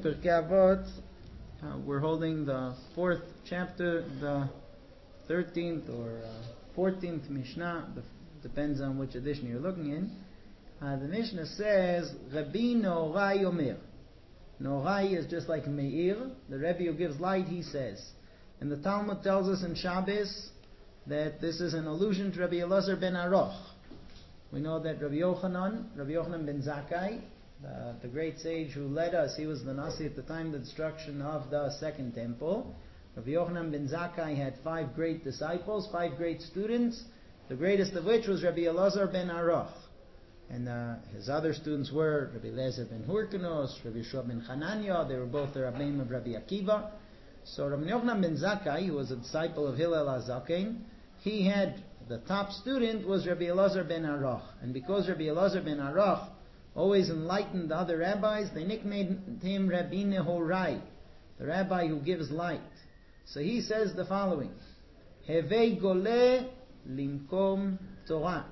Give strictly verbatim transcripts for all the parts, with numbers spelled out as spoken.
Pirkei Avot. Uh, we're holding the fourth chapter, the thirteenth or uh, fourteenth Mishnah. The, depends on which edition you're looking in. Uh, the Mishnah says, Rabbi Norai Omer. Norai is just like Meir, the Rebbe who gives light, he says. And the Talmud tells us in Shabbos that this is an allusion to Rabbi Elazar ben Aroch. We know that Rabbi Yochanan, Rabbi Yochanan ben Zakkai, the, the great sage who led us, he was the Nasi at the time of the destruction of the second temple. Rabbi Yochanan ben Zakkai had five great disciples, five great students, the greatest of which was Rabbi Elazar ben Aroch. And uh, his other students were Rabbi Eliezer ben Hurkanos, Rabbi Yeshua ben Hanania. They were both the Rabbeim of Rabbi Akiva. So Rabbi Yochanan ben Zakkai, who was a disciple of Hillel HaZaken, he had, the top student was Rabbi Elazar ben Aroch. And because Rabbi Elazar ben Aroch always enlightened the other rabbis, they nicknamed him Rabbi Nehorai, the rabbi who gives light. So he says the following: Hevei goleh limkom Torah.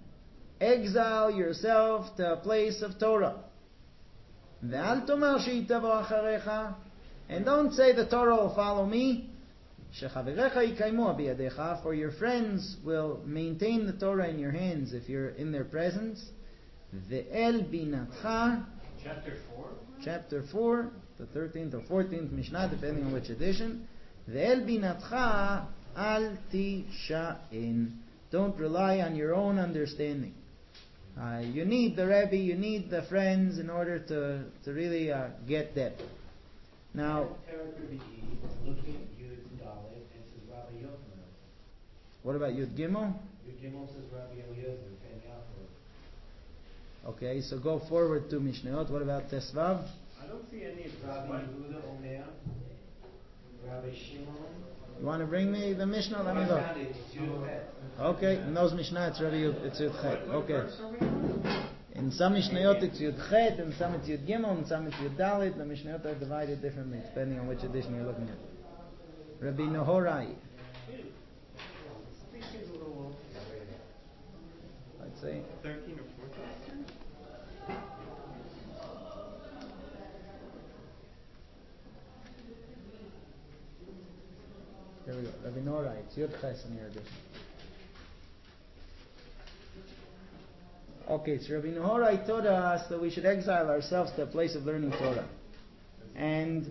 Exile yourself to a place of Torah. Ve'al tomar she'itavo acharecha. And don't say the Torah will follow me. Shechaverecha yikaimu biyadecha. For your friends will maintain the Torah in your hands if you're in their presence. Ve'el binatcha. Chapter four. Chapter four, the thirteenth or fourteenth Mishnah, depending on which edition. Ve'el binatcha al tisha'in. Don't rely on your own understanding. Uh, you need the Rebbe, you need the friends in order to, to really uh, get depth. Now, Looking at Yud Dalet, it says Rabbi Yochanan. what about Yud Gimel? Yud Gimel says Rabbi Eliezer ben Yaakov. Okay, so go forward to Mishnayot. What about Tesvav? I don't see any Rabbi Yehuda Omer, Rabbi Shimon. You want to bring me the Mishnah? Let me I look. found it. It's Yud Het. Okay, in those Mishnah it's Rabbi Yud, it's Yud Chet. Okay. In some Mishnayot it's Yud Chet, in some it's Yud Gimel, in some it's Yud Dalet. The Mishnayot are divided differently depending on which edition you're looking at. Rabbi Nehorai. I'd say thirteen or fourteen. Here we go. Rabbi Nehorai. It's Yud Ches in your edition. Okay, so Rabbi Nehorai taught us that we should exile ourselves to a place of learning Torah. And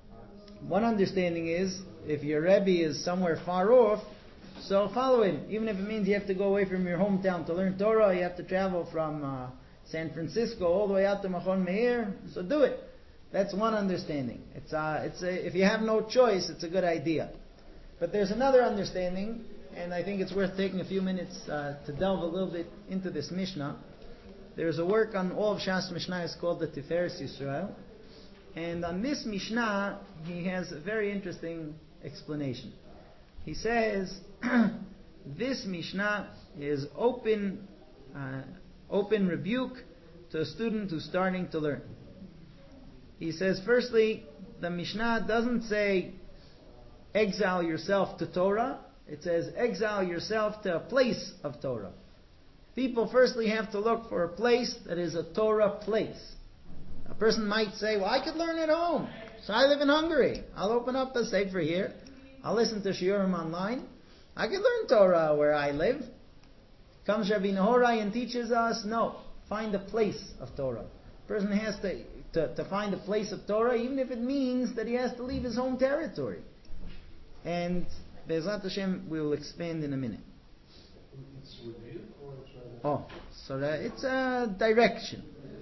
one understanding is, if your Rebbe is somewhere far off, so follow him. Even if it means you have to go away from your hometown to learn Torah, you have to travel from uh, San Francisco all the way out to Machon Meir, so do it. That's one understanding. It's uh, it's a, if you have no choice, it's a good idea. But there's another understanding, and I think it's worth taking a few minutes uh, to delve a little bit into this Mishnah. There's a work on all of Shas Mishnah, it's called the Tiferes Yisrael. And on this Mishnah, he has a very interesting explanation. He says, this Mishnah is open, uh, open rebuke to a student who's starting to learn. He says, firstly, the Mishnah doesn't say, exile yourself to Torah. It says, exile yourself to a place of Torah. People firstly have to look for a place that is a Torah place. A person might say, well, I could learn at home. So I live in Hungary. I'll open up a sefer here. I'll listen to shiurim online. I could learn Torah where I live. Comes Rabbi Nehorai and teaches us, no, find a place of Torah. A person has to, to, to find a place of Torah, even if it means that he has to leave his home territory. And Be'ezrat Hashem, we will expand in a minute. It's rebuke or it's Oh, so that it's a direction.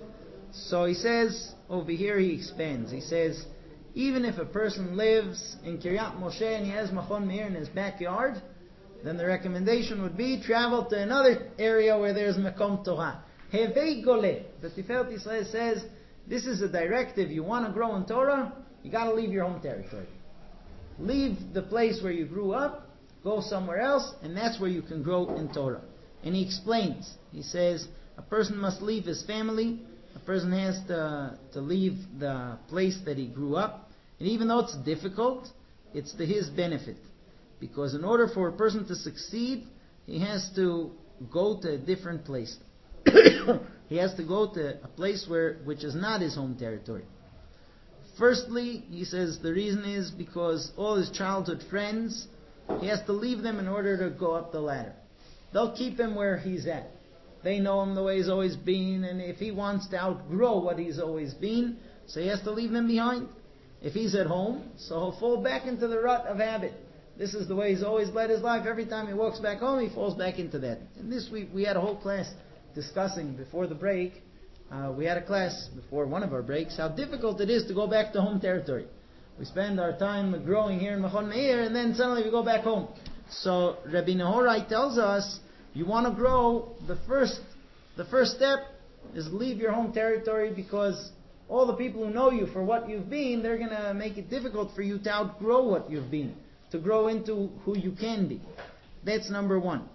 So he says, over here he expands. He says, even if a person lives in Kiryat Moshe and he has Machon Meir in his backyard, then the recommendation would be travel to another area where there's Mekom Torah. Hevei Goleh. The Tiferet Yisrael says, this is a directive. You want to grow in Torah, you got to leave your home territory. Leave the place where you grew up, go somewhere else, and that's where you can grow in Torah. And he explains. He says, a person must leave his family. A person has to, to leave the place that he grew up. And even though it's difficult, it's to his benefit. Because in order for a person to succeed, he has to go to a different place. He has to go to a place where which is not his home territory. Firstly, he says the reason is because all his childhood friends, he has to leave them in order to go up the ladder. They'll keep him where he's at. They know him the way he's always been, and if he wants to outgrow what he's always been, so he has to leave them behind. If he's at home, so he'll fall back into the rut of habit. This is the way he's always led his life. Every time he walks back home, he falls back into that. And this week we had a whole class discussing before the break. Uh, we had a class before one of our breaks how difficult it is to go back to home territory. We spend our time growing here in Machon Meir, and then suddenly we go back home. So Rabbi Nehorai tells us, you want to grow, the first, the first step is leave your home territory, because all the people who know you for what you've been, they're going to make it difficult for you to outgrow what you've been, to grow into who you can be. That's number one.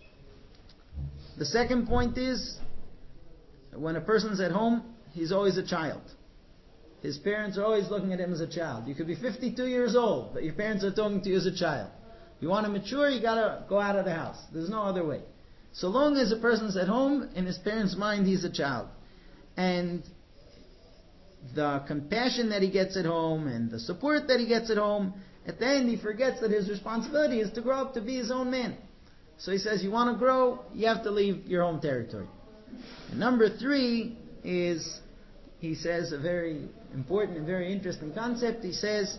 The second point is, when a person's at home, he's always a child. His parents are always looking at him as a child. You could be fifty-two years old, but your parents are talking to you as a child. You want to mature, you got to go out of the house. There's no other way. So long as a person's at home, in his parents' mind, he's a child. And the compassion that he gets at home and the support that he gets at home, at the end he forgets that his responsibility is to grow up to be his own man. So he says, you want to grow, you have to leave your home territory. And number three is, he says a very important and very interesting concept. He says,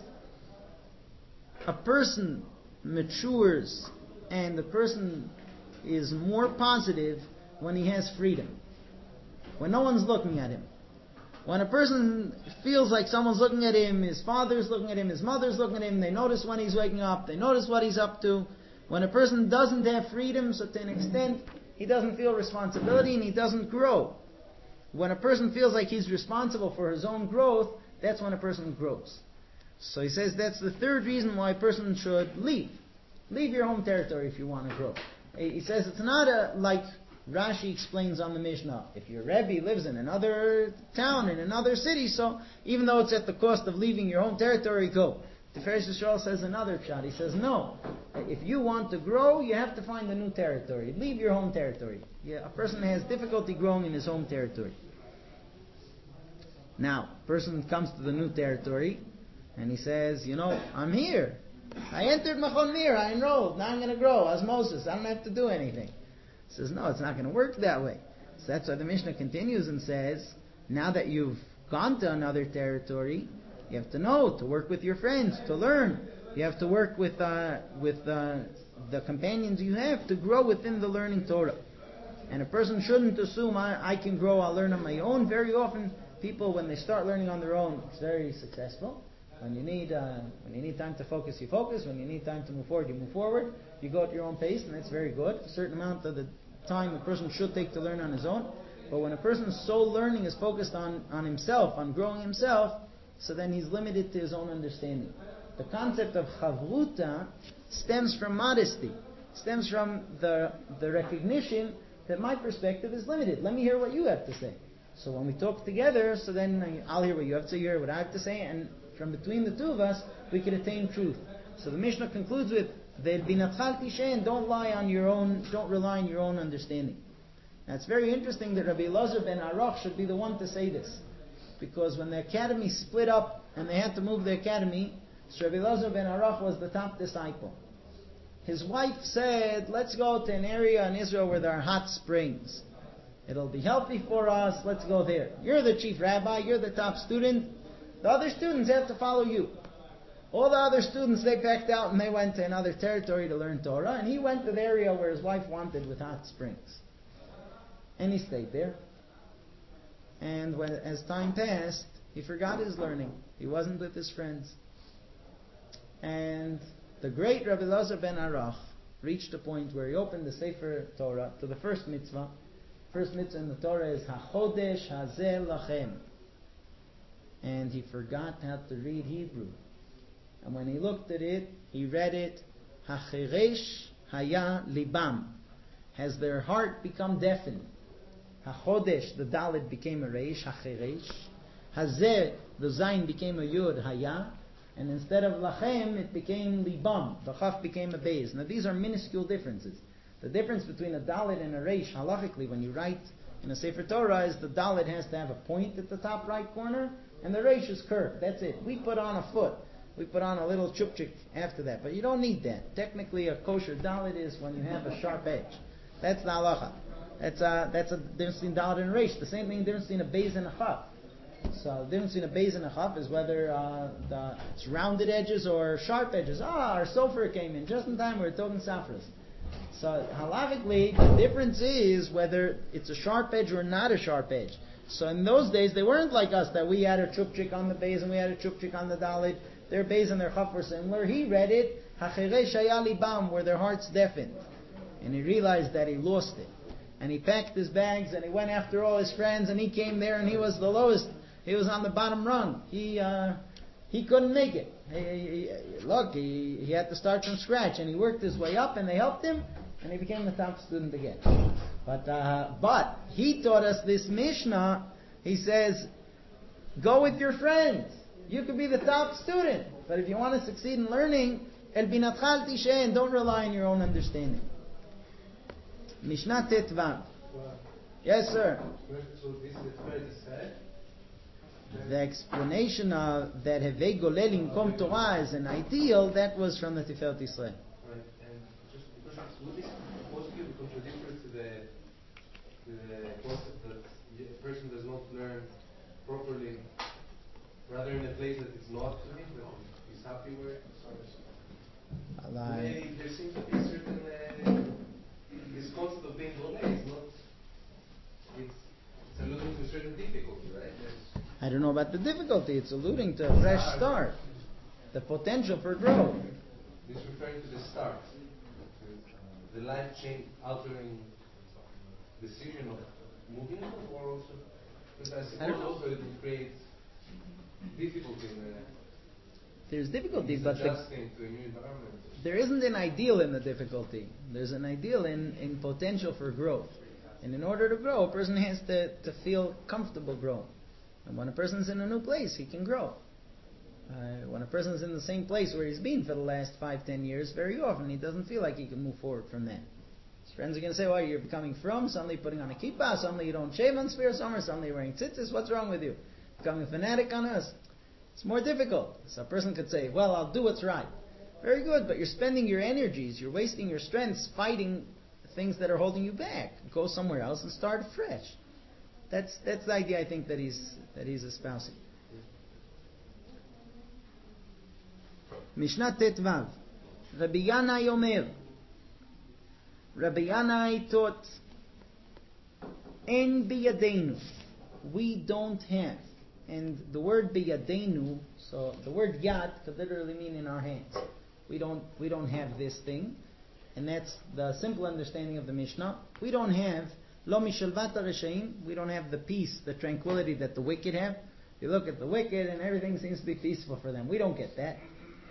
a person matures and the person is more positive when he has freedom, when no one's looking at him. When a person feels like someone's looking at him, his father's looking at him, his mother's looking at him, they notice when he's waking up, they notice what he's up to. When a person doesn't have freedom, so to an extent, he doesn't feel responsibility and he doesn't grow. When a person feels like he's responsible for his own growth, that's when a person grows. So he says that's the third reason why a person should leave. Leave your home territory if you want to grow. He says it's not a, like Rashi explains on the Mishnah, if your Rebbe lives in another town, in another city, so even though it's at the cost of leaving your home territory, go. Tiferes Yisrael says another shot. He says, no. If you want to grow, you have to find a new territory. Leave your home territory. Yeah, a person has difficulty growing in his home territory. Now, a person comes to the new territory, and he says, you know, I'm here. I entered Machon Meir, I enrolled, now I'm going to grow, osmosis, I don't have to do anything. He says, no, it's not going to work that way. So that's why the Mishnah continues and says, now that you've gone to another territory, you have to know, to work with your friends, to learn. You have to work with uh, with uh, the companions you have to grow within the learning Torah. And a person shouldn't assume, I, I can grow, I'll learn on my own. Very often, people, when they start learning on their own, it's very successful. When you need uh, when you need time to focus, you focus. When you need time to move forward, you move forward. You go at your own pace, and that's very good. A certain amount of the time a person should take to learn on his own. But when a person's sole learning is focused on, on himself, on growing himself, so then he's limited to his own understanding. The concept of chavruta stems from modesty, stems from the the recognition that my perspective is limited. Let me hear what you have to say. So when we talk together, so then I'll hear what you have to say, you hear what I have to say, and from between the two of us, we can attain truth. So the Mishnah concludes with, "Ve'binatchal tishen," don't lie on your own, don't rely on your own understanding. Now it's very interesting that Rabbi Elazar ben Arach should be the one to say this, because when the academy split up and they had to move the academy, so Rabbi Elazar ben Arach was the top disciple. His wife said, let's go to an area in Israel where there are hot springs. It'll be healthy for us, let's go there. You're the chief rabbi, you're the top student. The other students have to follow you. All the other students, they packed out and they went to another territory to learn Torah, and he went to the area where his wife wanted with hot springs. And he stayed there. And when, as time passed, he forgot his learning. He wasn't with his friends. And the great Rabbi Elazar ben Arach reached a point where he opened the Sefer Torah to the first mitzvah. First mitzvah in the Torah is HaChodesh Hazeh Lachem. And he forgot how to read Hebrew. And when he looked at it, he read it, HaCheresh Haya Libam. Has their heart become deafened? HaChodesh, the Dalet became a Reish, HaCheresh. Hazeh, the Zayin became a Yud, Haya. And instead of Lachem, it became Libam. The Chaf became a Beis. Now these are minuscule differences. The difference between a Dalet and a Reish, halachically, when you write in a Sefer Torah, is the Dalet has to have a point at the top right corner, and the reish is curved. That's it. We put on a foot. We put on a little chupchik after that. But you don't need that. Technically, a kosher dalit is when you have a sharp edge. That's the halacha. That's a, that's a difference between dalit and reish. The same thing, difference between a beis and a chaf. So the difference between a beis and a chaf is whether uh, the, it's rounded edges or sharp edges. Ah, our sofer came in just in time. We were talking safras. So halachically, the difference is whether it's a sharp edge or not a sharp edge. So in those days, they weren't like us that we had a chupchik on the beis and we had a chupchik on the dalit. Their beis and their chaf were similar. He read it, hachere shayali bam, where their hearts deafened, and he realized that he lost it. And he packed his bags and he went after all his friends, and he came there and he was the lowest. He was on the bottom rung. He uh, he couldn't make it. He, he, look, he, he had to start from scratch, and he worked his way up, and they helped him, and he became the top student again. But uh, but he taught us this Mishnah. He says, go with your friends. You could be the top student, but if you want to succeed in learning, el binatchal tishen, don't rely on your own understanding. Mishnah Tetvav. Yes, sir. So this is the third said. The explanation of that Hevei Golel in Kom Torah is an ideal, that was from the Tiferet Yisrael. Right, and just because would this possibly be contradictory to the to the concept that a person does not learn properly, rather in a place that is not to him, that he's happy with? Allah. They, there seems to be certain uh, this concept of being Golei is not. It's, it's alluding to a certain difficulty, right? There's, I don't know about the difficulty. It's alluding to a fresh start, the potential for growth. This is referring to the start, to, uh, the life change, altering decision of moving on, or also, because I suppose I also it would create difficulty in the, There's difficulty, in but the, adjusting to a new environment. there isn't an ideal in the difficulty. There's an ideal in, in potential for growth. And in order to grow, a person has to, to feel comfortable growing. And when a person's in a new place, he can grow. Uh, when a person's in the same place where he's been for the last five, ten years, very often he doesn't feel like he can move forward from that. His friends are going to say, well, you're becoming from, suddenly putting on a kippah, suddenly you don't shave on Sphere Summer, suddenly you're wearing tzitzis, what's wrong with you? Becoming a fanatic on us. It's more difficult. So a person could say, well, I'll do what's right. Very good, but you're spending your energies, you're wasting your strengths fighting things that are holding you back. Go somewhere else and start fresh. That's that's the idea I think that he's that he's espousing. Mishnah Tetvav. Rabbi Yanai Omer. Rabbi Yanai taught, En biyadenu. We don't have. And the word biyadenu, so the word yad could literally mean in our hands. We don't we don't have this thing. And that's the simple understanding of the Mishnah. We don't have Lo mishalvat reshaim. We don't have the peace, the tranquility that the wicked have. You look at the wicked and everything seems to be peaceful for them. We don't get that.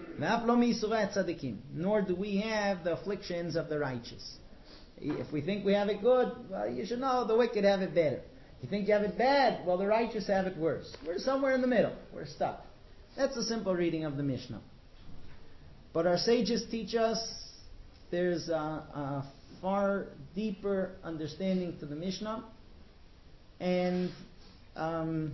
Nor do we have the afflictions of the righteous. If we think we have it good, well, you should know the wicked have it better. If you think you have it bad, well, the righteous have it worse. We're somewhere in the middle. We're stuck. That's a simple reading of the Mishnah. But our sages teach us there's a, a far deeper understanding to the Mishnah, and um,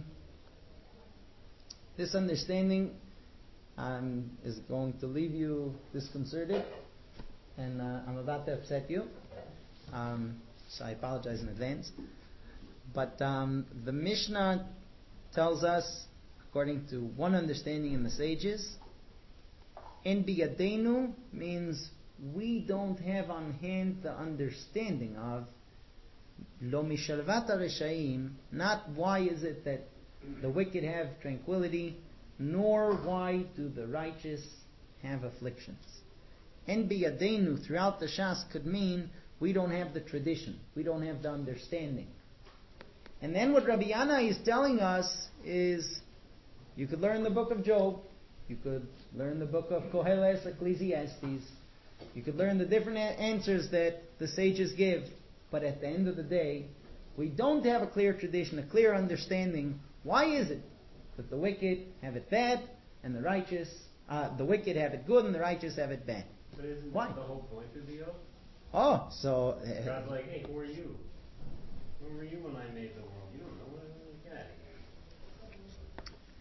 this understanding um, is going to leave you disconcerted, and uh, I'm about to upset you, um, so I apologize in advance. But um, the Mishnah tells us, according to one understanding in the sages, En biyadenu means we don't have on hand the understanding of Lo mishalvat reshaim, not why is it that the wicked have tranquility, nor why do the righteous have afflictions. En biyadenu throughout the Shas could mean we don't have the tradition, we don't have the understanding. And then what Rabbi Yanai is telling us is, you could learn the book of Job, you could learn the book of Koheles, Ecclesiastes, you could learn the different answers that the sages give, but at the end of the day, we don't have a clear tradition, a clear understanding. Why is it that the wicked have it bad and the righteous, uh, the wicked have it good and the righteous have it bad? But isn't Why? that the whole point of the oath? Oh, so uh, God's like, hey, who are you? Who were you when I made the world? You don't know. Get out of here.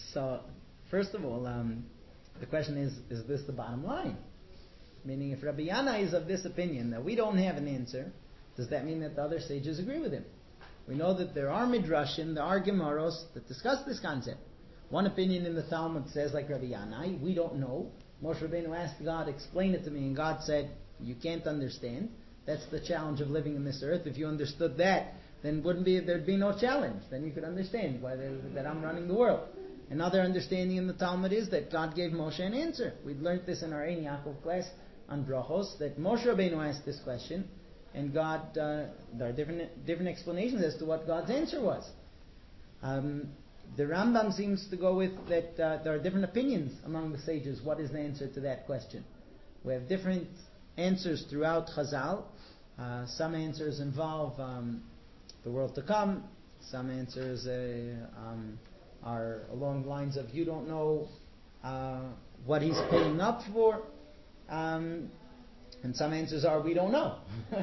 So, first of all, um, the question is, is this the bottom line? Meaning, if Rabbi Yana is of this opinion that we don't have an answer, does that mean that the other sages agree with him? We know that there are midrashim, there are gemaros that discuss this concept. One opinion in the Talmud says, like Rabbi Yanai, we don't know. Moshe Rabbeinu asked God, explain it to me, and God said, you can't understand. That's the challenge of living in this earth. If you understood that, then wouldn't be there'd be no challenge. Then you could understand why there, that I'm running the world. Another understanding in the Talmud is that God gave Moshe an answer. We learned this in our Ein Yaakov class on Brachos, that Moshe Rabbeinu asked this question, and God, uh, there are different different explanations as to what God's answer was. Um, the Rambam seems to go with that uh, there are different opinions among the sages. What is the answer to that question? We have different answers throughout Chazal. Uh, some answers involve um, the world to come. Some answers uh, um, are along the lines of you don't know uh, what he's paying up for. Um, and some answers are we don't know.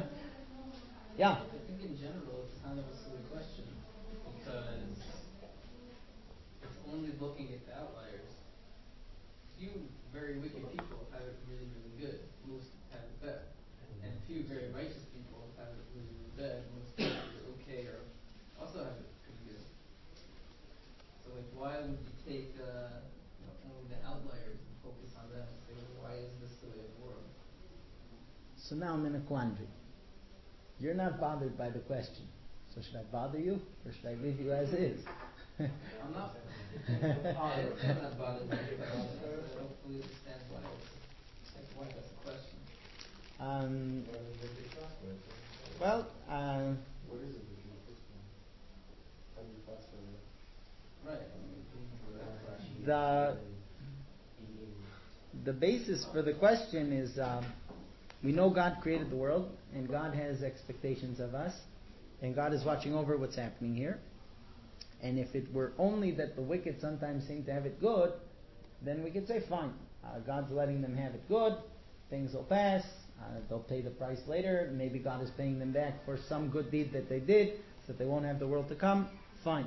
Yeah. I think in general it's kind of a silly question because it's only looking at the outliers. Few very wicked people have it really, really good. Most have it bad. And few very righteous people have it really, really bad. Most have it okay or also have it pretty good. So like why would you take uh, you know, only the outliers and focus on them and say, well, why is this the way of the world? So now I'm in a quandary. You're not bothered by the question. So should I bother you, or should I leave you as is? I'm not. I would say I'm not bothered by it, but I don't fully understand why it's like why that's a question. Um, well, uh, What is it that you put on? How do you classify that? Right. I mean, for that question. the the basis for the question is um, we know God created the world, and God has expectations of us, and God is watching over what's happening here. And if it were only that the wicked sometimes seem to have it good, then we could say, fine, uh, God's letting them have it good, things will pass, uh, they'll pay the price later, maybe God is paying them back for some good deed that they did, so that they won't have the world to come, fine.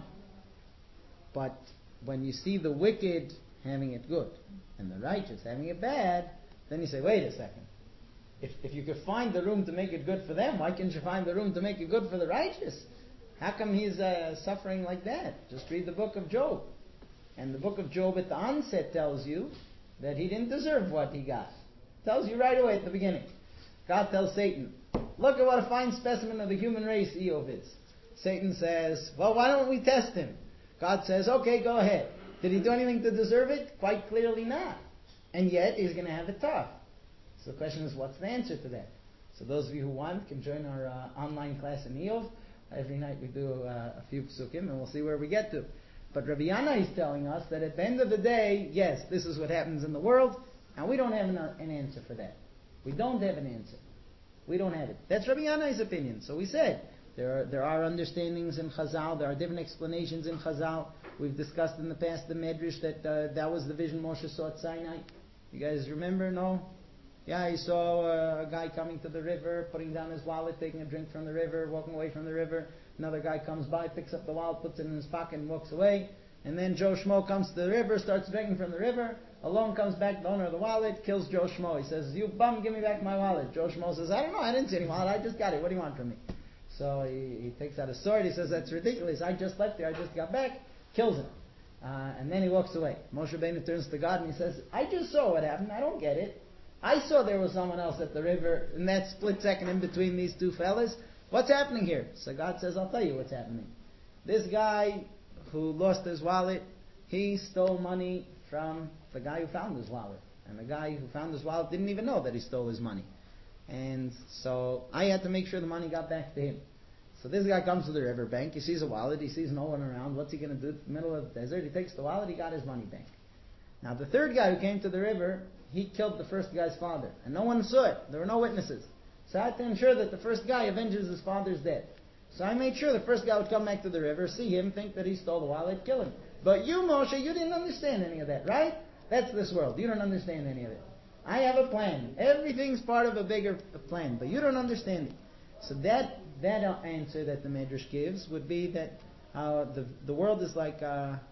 But when you see the wicked having it good, and the righteous having it bad, then you say, wait a second. If, if you could find the room to make it good for them, why can't you find the room to make it good for the righteous? How come he's uh, suffering like that? Just read the book of Job. And the book of Job at the onset tells you that he didn't deserve what he got. Tells you right away at the beginning. God tells Satan, look at what a fine specimen of the human race Eov is. Satan says, well, why don't we test him? God says, okay, go ahead. Did he do anything to deserve it? Quite clearly not. And yet he's going to have it tough. So the question is, what's the answer to that? So those of you who want can join our uh, online class in Eov. Every night we do uh, a few psukim, and we'll see where we get to. But Rabbi Yana is telling us that at the end of the day, yes, this is what happens in the world, and we don't have an, an answer for that. We don't have an answer. We don't have it. That's Rabbi Yana's opinion. So we said, there are, there are understandings in Chazal, there are different explanations in Chazal. We've discussed in the past the Medrash that uh, that was the vision Moshe saw at Sinai. You guys remember, no? Yeah, he saw uh, a guy coming to the river, putting down his wallet, taking a drink from the river, walking away from the river. Another guy comes by, picks up the wallet, puts it in his pocket, and walks away. And then Joe Schmo comes to the river, starts drinking from the river. Along comes back the owner of the wallet, kills Joe Schmo. He says, you bum, give me back my wallet. Joe Schmo says, I don't know, I didn't see any wallet, I just got it. What do you want from me? So he, he takes out a sword, he says, that's ridiculous. I just left here, I just got back. Kills him. Uh, and then he walks away. Moshe Rabbeinu turns to God and he says, I just saw what happened, I don't get it. I saw there was someone else at the river in that split second in between these two fellas. What's happening here? So God says, I'll tell you what's happening. This guy who lost his wallet, he stole money from the guy who found his wallet. And the guy who found his wallet didn't even know that he stole his money. And so I had to make sure the money got back to him. So this guy comes to the riverbank, he sees a wallet, he sees no one around. What's he going to do in the middle of the desert? He takes the wallet, he got his money back. Now the third guy who came to the river, he killed the first guy's father. And no one saw it. There were no witnesses. So I had to ensure that the first guy avenges his father's death. So I made sure the first guy would come back to the river, see him, think that he stole the wallet, kill him. But you, Moshe, you didn't understand any of that, right? That's this world. You don't understand any of it. I have a plan. Everything's part of a bigger plan, but you don't understand it. So that that answer that the Medrash gives would be that uh, the the world is like uh,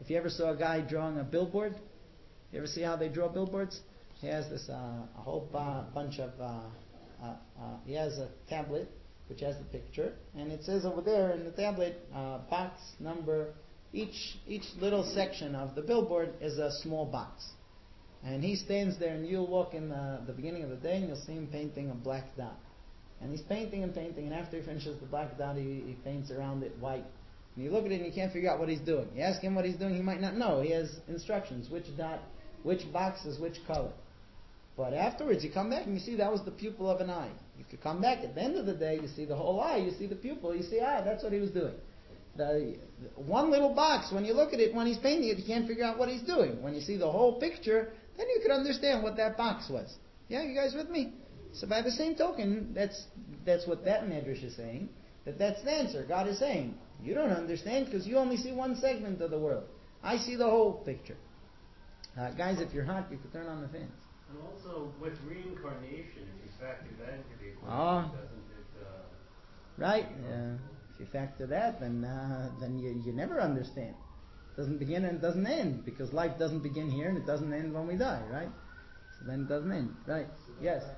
if you ever saw a guy drawing a billboard, you ever see how they draw billboards? He has this uh, a whole ba- bunch of. Uh, uh, uh, he has a tablet which has the picture, and it says over there in the tablet, uh, box number. Each each little section of the billboard is a small box, and he stands there, and you'll walk in the, the beginning of the day, and you'll see him painting a black dot, and he's painting and painting, and after he finishes the black dot, he, he paints around it white. And you look at it, and you can't figure out what he's doing. You ask him what he's doing, he might not know. He has instructions, which dot, which box is which color. But afterwards, you come back and you see that was the pupil of an eye. If you come back at the end of the day, you see the whole eye, you see the pupil, you see, ah, that's what he was doing. The, the one little box, when you look at it, when he's painting it, you can't figure out what he's doing. When you see the whole picture, then you can understand what that box was. Yeah, you guys with me? So by the same token, that's that's what that medrash is saying, that that's the answer. God is saying, you don't understand because you only see one segment of the world. I see the whole picture. Uh, guys, if you're hot, you can turn on the fans. And also, with reincarnation, if you factor that into the equation, Ah. doesn't it... Uh, Right? Uh, if you factor that, then uh, then you, you never understand. It doesn't begin and it doesn't end, because life doesn't begin here and it doesn't end when we die, right? So then it doesn't end, right? So Yes. back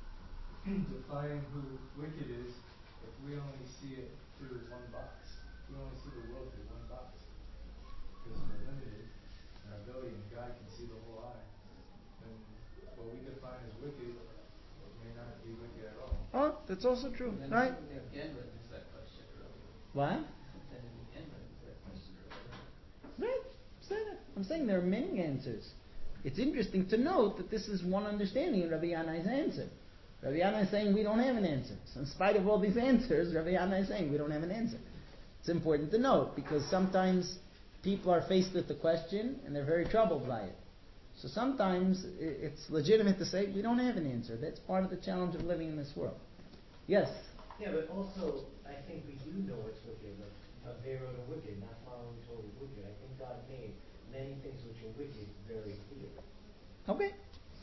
to defining who wicked is, if we only see it through one box, we only see the world through one box, because we're limited in our ability, and God can see the whole eye. Then what we define as wicked may not be wicked at all. Oh, that's also true, And then right? again, raises that question earlier. What? Then again, raises that question earlier. Right. I'm saying that. I'm saying there are many answers. It's interesting to note that this is one understanding of Rabbi Yanai's answer. Rabbi Yanai is saying we don't have an answer. So in spite of all these answers, Rabbi Yanai is saying we don't have an answer. It's important to note, because sometimes people are faced with the question and they're very troubled by it. So sometimes it's legitimate to say we don't have an answer. That's part of the challenge of living in this world. Yes? Yeah, but also, I think we do know what's wicked. Like, Avera are wicked, not following Torah is wicked. I think God made many things which are wicked very clear. Okay.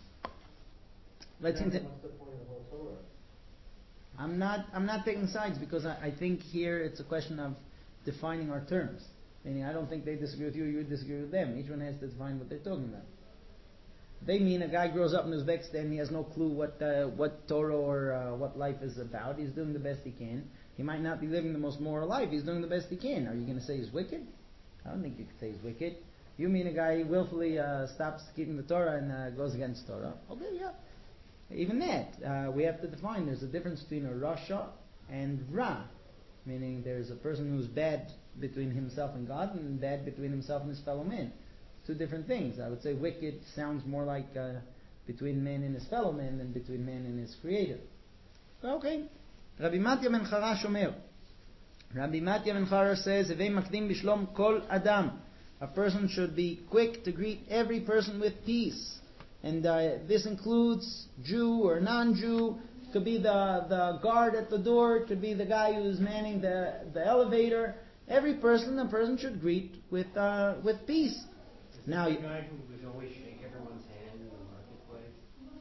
Let's Then continue. what's the point of the whole Torah? I'm not I'm not taking sides, because I, I think here it's a question of defining our terms. Meaning I don't think they disagree with you, you disagree with them. Each one has to define what they're talking about. They mean a guy grows up in Uzbekistan, he has no clue what uh, what Torah or uh, what life is about. He's doing the best he can. He might not be living the most moral life. He's doing the best he can. Are you going to say he's wicked? I don't think you can say he's wicked. You mean a guy willfully uh, stops keeping the Torah and uh, goes against Torah? Okay, yeah. Even that, uh, we have to define. There's a difference between a Rasha and Ra. Meaning there's a person who's bad between himself and God, and bad between himself and his fellow man. Two different things. I would say wicked sounds more like uh, between man and his fellow man than between man and his creator. Okay. Rabbi Matya ben Charash Omer. Rabbi Matya ben Charash says, "Evei makdim b'shlom kol adam." A person should be quick to greet every person with peace. And uh, this includes Jew or non-Jew. It could be the, the guard at the door. It could be the guy who's manning the, the elevator. Every person, a person should greet with uh, with peace. Now, the guy who would always shake everyone's hand in the marketplace?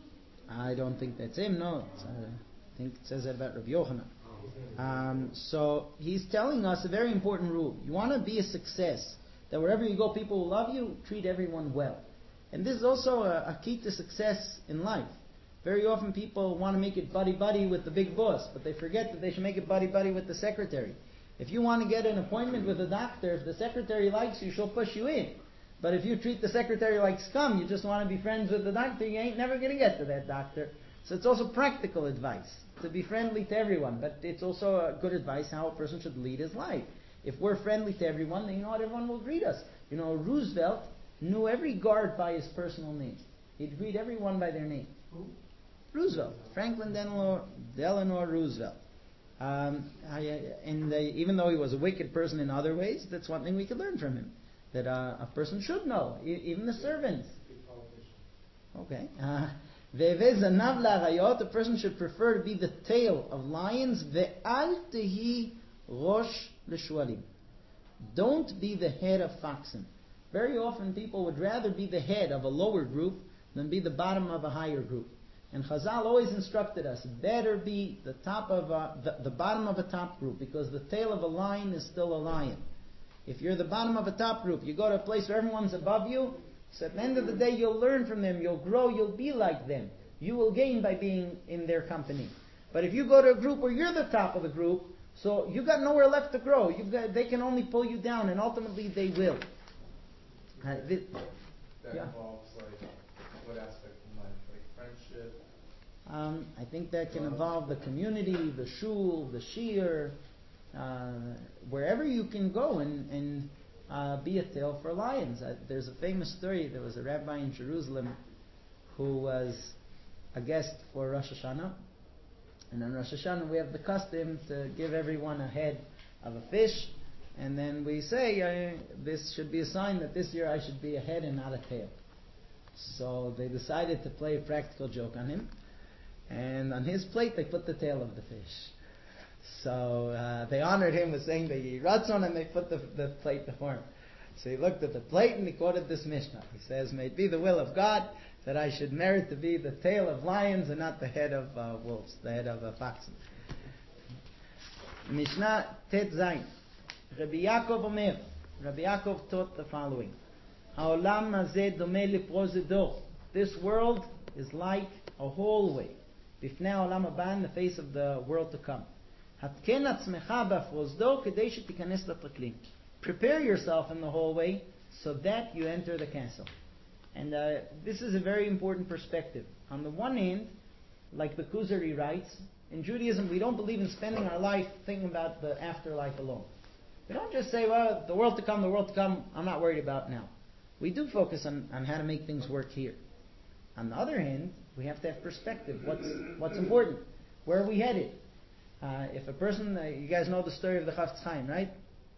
I don't think that's him. No, it's, uh, I think it says that about Rabbi Yochanan. Um, so he's telling us a very important rule. You want to be a success, that wherever you go, people will love you. Treat everyone well. And this is also a, a key to success in life. Very often people want to make it buddy-buddy with the big boss, but they forget that they should make it buddy-buddy with the secretary. If you want to get an appointment with a doctor, if the secretary likes you, she'll push you in. But if you treat the secretary like scum, you just want to be friends with the doctor, you ain't never going to get to that doctor. So it's also practical advice, to be friendly to everyone. But it's also a good advice how a person should lead his life. If we're friendly to everyone, then you know what, everyone will greet us. You know, Roosevelt knew every guard by his personal name. He'd greet everyone by their name. Who? Roosevelt, Franklin Delano, Delano Roosevelt. Um, I, and uh, even though he was a wicked person in other ways, that's one thing we could learn from him. That uh, a person should know, e- even the servants. Okay. Uh, Ve'vezanav la'arayot, a person should prefer to be the tail of lions. Ve'al tehi rosh l'shualim. Don't be the head of foxen. Very often people would rather be the head of a lower group than be the bottom of a higher group. And Chazal always instructed us, better be the top of a, the, the bottom of a top group, because the tail of a lion is still a lion. If you're the bottom of a top group, you go to a place where everyone's above you, so at the end of the day you'll learn from them, you'll grow, you'll be like them. You will gain by being in their company. But if you go to a group where you're the top of the group, so you've got nowhere left to grow. You've got, they can only pull you down, and ultimately they will. Uh, this, That yeah. involves like what aspect in life, like friendship. Um, I think that can involve the community, the shul, the shiur, uh, wherever you can go and, and uh, be a tail for lions. Uh, there's a famous story. There was a rabbi in Jerusalem who was a guest for Rosh Hashanah. And on Rosh Hashanah we have the custom to give everyone a head of a fish. And then we say, uh, this should be a sign that this year I should be a head and not a tail. So they decided to play a practical joke on him. And on his plate they put the tail of the fish. So uh, they honored him with saying the Yiratzon, and they put the, the plate before him. So he looked at the plate and he quoted this Mishnah. He says, may it be the will of God that I should merit to be the tail of lions and not the head of uh, wolves, the head of uh, foxes. Mishnah Tet Zayin. Rabbi Yaakov Omer, Rabbi Yaakov taught the following. Ha'olam hazeh domeh leprozedor. This world is like a hallway. Bifnei ha'olam haba, in the face of the world to come. Hatken atzmecha b'afrozdor kedei shetikanes latraklim. Prepare yourself in the hallway so that you enter the castle. And uh, this is a very important perspective. On the one hand, like the Kuzari writes, in Judaism we don't believe in spending our life thinking about the afterlife alone. We don't just say, well, the world to come, the world to come, I'm not worried about now. We do focus on, on how to make things work here. On the other hand, we have to have perspective. What's what's important? Where are we headed? Uh, if a person, uh, you guys know the story of the Chafetz Chaim, right?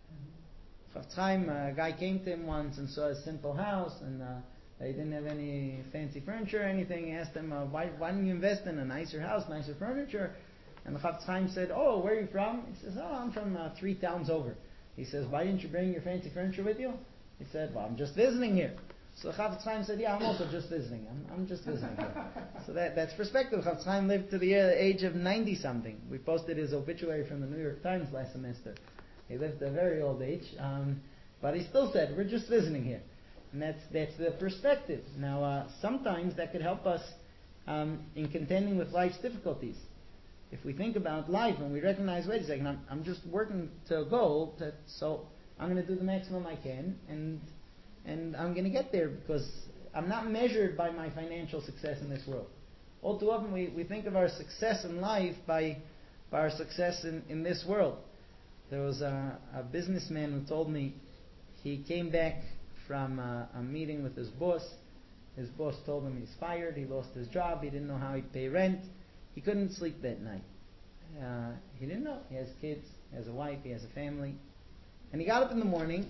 Chafetz Chaim, a guy came to him once and saw a simple house, and uh, he didn't have any fancy furniture or anything. He asked him, uh, why, why don't you invest in a nicer house, nicer furniture? And the Chafetz Chaim said, oh, where are you from? He says, oh, I'm from uh, three towns over. He says, why didn't you bring your fancy furniture with you? He said, well, I'm just visiting here. So the Chafetz Chaim said, yeah, I'm also just visiting. I'm, I'm just visiting here. So that, that's perspective. Chafetz Chaim lived to the uh, age of ninety something. We posted his obituary from the New York Times last semester. He lived to a very old age. Um, but he still said, we're just visiting here. And that's, that's the perspective. Now, uh, sometimes that could help us um, in contending with life's difficulties. If we think about life and we recognize, wait a second, I'm, I'm just working to a goal, to, so I'm going to do the maximum I can, and and I'm going to get there because I'm not measured by my financial success in this world. All too often we, we think of our success in life by, by our success in, in this world. There was a, a businessman who told me he came back from a, a meeting with his boss. His boss told him he's fired, he lost his job, he didn't know how he'd pay rent. He couldn't sleep that night. Uh, he didn't know. He has kids, he has a wife, he has a family. And he got up in the morning,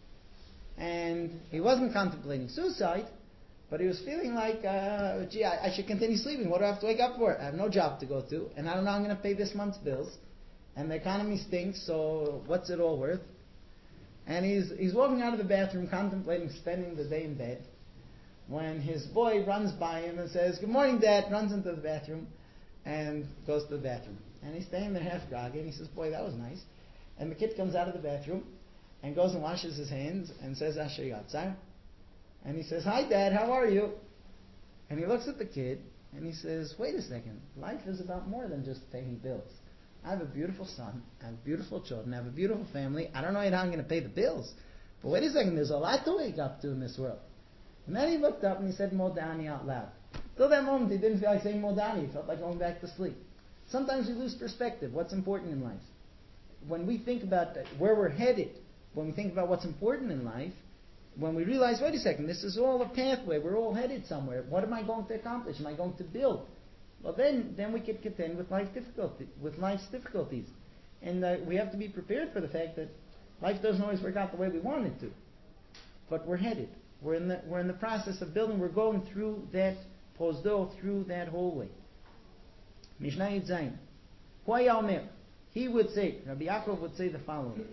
and he wasn't contemplating suicide, but he was feeling like, uh, gee, I, I should continue sleeping. What do I have to wake up for? I have no job to go to, and I don't know how I'm going to pay this month's bills, and the economy stinks, so what's it all worth? And he's he's walking out of the bathroom contemplating spending the day in bed, when his boy runs by him and says, good morning, Dad, runs into the bathroom, and goes to the bathroom. And he's staying there half groggy, and he says, boy, that was nice. And the kid comes out of the bathroom and goes and washes his hands and says, Asher Yatzar. And he says, hi, Dad, how are you? And he looks at the kid and he says, wait a second, life is about more than just paying bills. I have a beautiful son, I have beautiful children, I have a beautiful family. I don't know how I'm going to pay the bills. But wait a second, there's a lot to wake up to in this world. And then he looked up and he said Modani out loud. Till that moment he didn't feel like saying Modani, he felt like going back to sleep. Sometimes we lose perspective, what's important in life. When we think about that, where we're headed, when we think about what's important in life, when we realize, wait a second, this is all a pathway, we're all headed somewhere. What am I going to accomplish? Am I going to build? Well, then, then we can contend with life difficulty, with life's difficulties, and uh, we have to be prepared for the fact that life doesn't always work out the way we want it to. But we're headed. We're in the we're in the process of building. We're going through that posdo, through that hallway. Mishnah Yud Zayin. Hu haya omer. He would say, Rabbi Yaakov would say the following: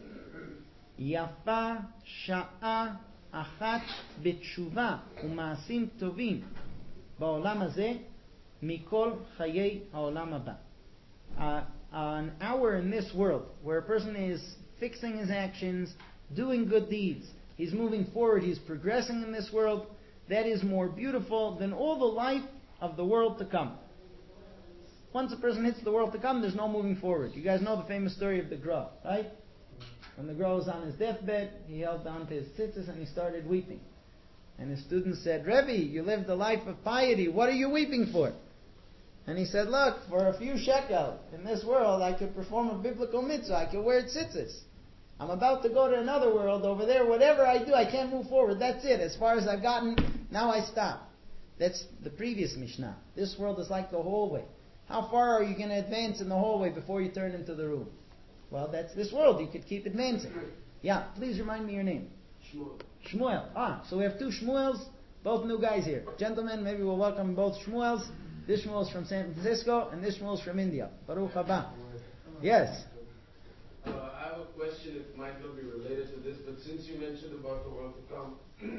Yafa sha'a achat b'tshuva u'ma'asim tovim ba'olam hazeh mikol chayei ha'olam haba. Uh, an hour in this world where a person is fixing his actions, doing good deeds. He's moving forward. He's progressing in this world. That is more beautiful than all the life of the world to come. Once a person hits the world to come, there's no moving forward. You guys know the famous story of the Gra, right? When the Gra was on his deathbed, he held on to his tzitzis and he started weeping. And his students said, Rebbe, you lived a life of piety. What are you weeping for? And he said, look, for a few shekel in this world, I could perform a biblical mitzvah. I could wear tzitzis. I'm about to go to another world over there. Whatever I do, I can't move forward. That's it. As far as I've gotten, now I stop. That's the previous Mishnah. This world is like the hallway. How far are you going to advance in the hallway before you turn into the room? Well, that's this world. You could keep advancing. Yeah, please remind me your name. Shmuel. Shmuel. Ah, so we have two Shmuels, both new guys here. Gentlemen, maybe we'll welcome both Shmuels. This Shmuel is from San Francisco, and this Shmuel is from India. Baruch haba. Yes. Uh, I have a question. It might not be related to this, but since you mentioned about the world to come,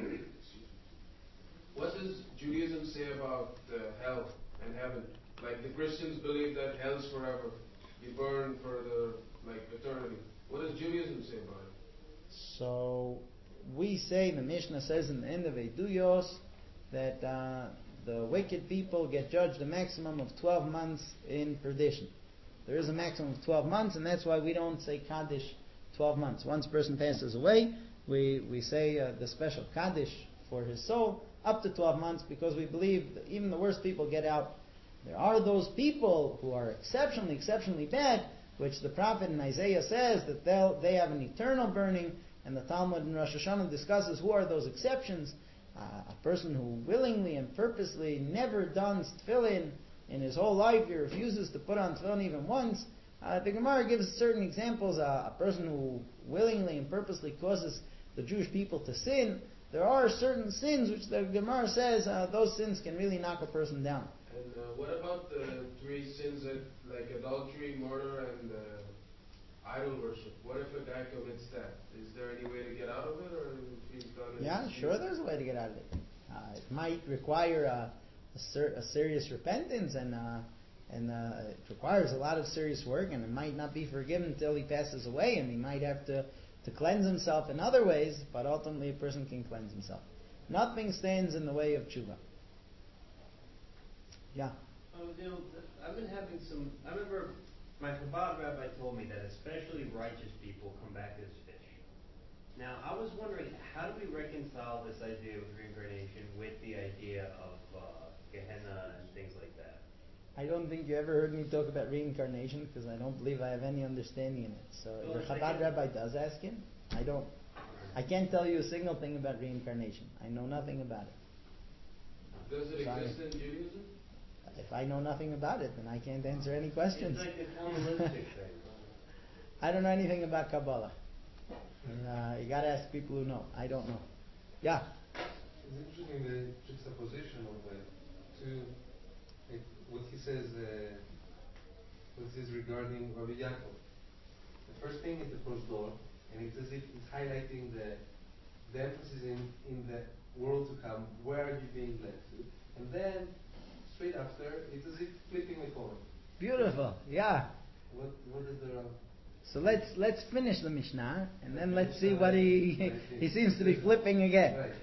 what does Judaism say about uh, hell and heaven? Like the Christians believe that hell's forever. You burn for the like eternity. What does Judaism say about it? So we say, the Mishnah says in the end of Eiduyos, that uh, the wicked people get judged a maximum of twelve months in perdition. There is a maximum of twelve months, and that's why we don't say Kaddish twelve months. Once a person passes away, we, we say uh, the special Kaddish for his soul up to twelve months, because we believe that even the worst people get out. There are those people who are exceptionally, exceptionally bad, which the prophet in Isaiah says that they'll, they have an eternal burning, and the Talmud in Rosh Hashanah discusses who are those exceptions. Uh, a person who willingly and purposely never dons tefillin in his whole life, he refuses to put on tefillin even once. Uh, the Gemara gives certain examples. Uh, a person who willingly and purposely causes the Jewish people to sin. There are certain sins which the Gemara says uh, those sins can really knock a person down. And uh, what about the three sins that, like adultery, murder, and uh, idol worship? What if a guy commits that? Is there any way to get out of it, or if he's done it? Yeah, sure, there's a way to get out of it. Uh, it might require a, a, ser- a serious repentance, and uh, and uh, it requires a lot of serious work, and it might not be forgiven until he passes away, and he might have to, to cleanse himself in other ways, but ultimately a person can cleanse himself. Nothing stands in the way of tshuva. Yeah. Um, you know, I've been having some. I remember my Chabad rabbi told me that especially righteous people come back as fish. Now, I was wondering, how do we reconcile this idea of reincarnation with the idea of uh, Gehenna and things like that? I don't think you ever heard me talk about reincarnation, because I don't believe I have any understanding in it. So Well, the Chabad rabbi does ask him. I don't. I can't tell you a single thing about reincarnation. I know nothing about it. Does it Sorry. exist in Judaism? If I know nothing about it, then I can't answer any questions. It's like the formalistic thing. I don't know anything about Kabbalah. Uh, you got to ask people who know. I don't know. Yeah. It's interesting the juxtaposition of the two, like what he says, uh, what he says regarding Rabbi Yaakov. The first thing is the prosdor, and it's as if it's highlighting the the emphasis in, in the world to come. Where are you being led to? And then straight after, it's as if flipping a coin. Beautiful. Yeah. What what is the So let's let's finish the Mishnah, and then let's see what he he seems to be flipping again. right?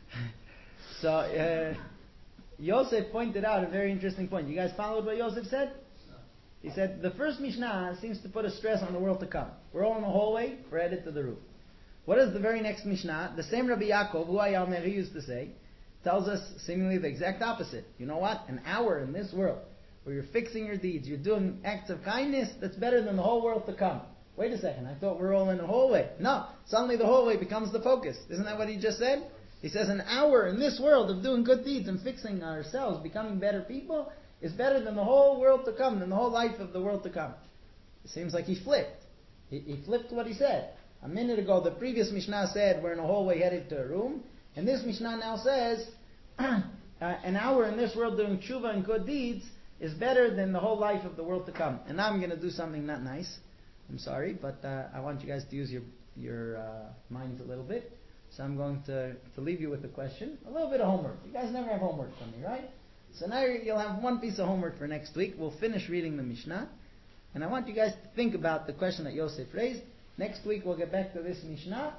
So uh, Yosef pointed out a very interesting point. You guys followed what Yosef said? He said the first Mishnah seems to put a stress on the world to come. We're all in the hallway, we're headed to the roof. What is the very next Mishnah? The same Rabbi Yaakov, who Ayamer, he used to say, tells us seemingly the exact opposite. You know what? An hour in this world where you're fixing your deeds, you're doing acts of kindness, that's better than the whole world to come. Wait a second, I thought we're all in a hallway. No, suddenly the hallway becomes the focus. Isn't that what he just said? He says an hour in this world of doing good deeds and fixing ourselves, becoming better people, is better than the whole world to come, than the whole life of the world to come. It seems like he flipped. He, he flipped what he said. A minute ago, the previous Mishnah said we're in a hallway headed to a room, and this Mishnah now says uh, an hour in this world doing tshuva and good deeds is better than the whole life of the world to come. And now I'm going to do something not nice. I'm sorry, but uh, I want you guys to use your your uh, minds a little bit. So I'm going to, to leave you with a question, a little bit of homework. You guys never have homework from me, right? So now you'll have one piece of homework for next week. We'll finish reading the Mishnah, and I want you guys to think about the question that Yosef raised. Next week we'll get back to this Mishnah,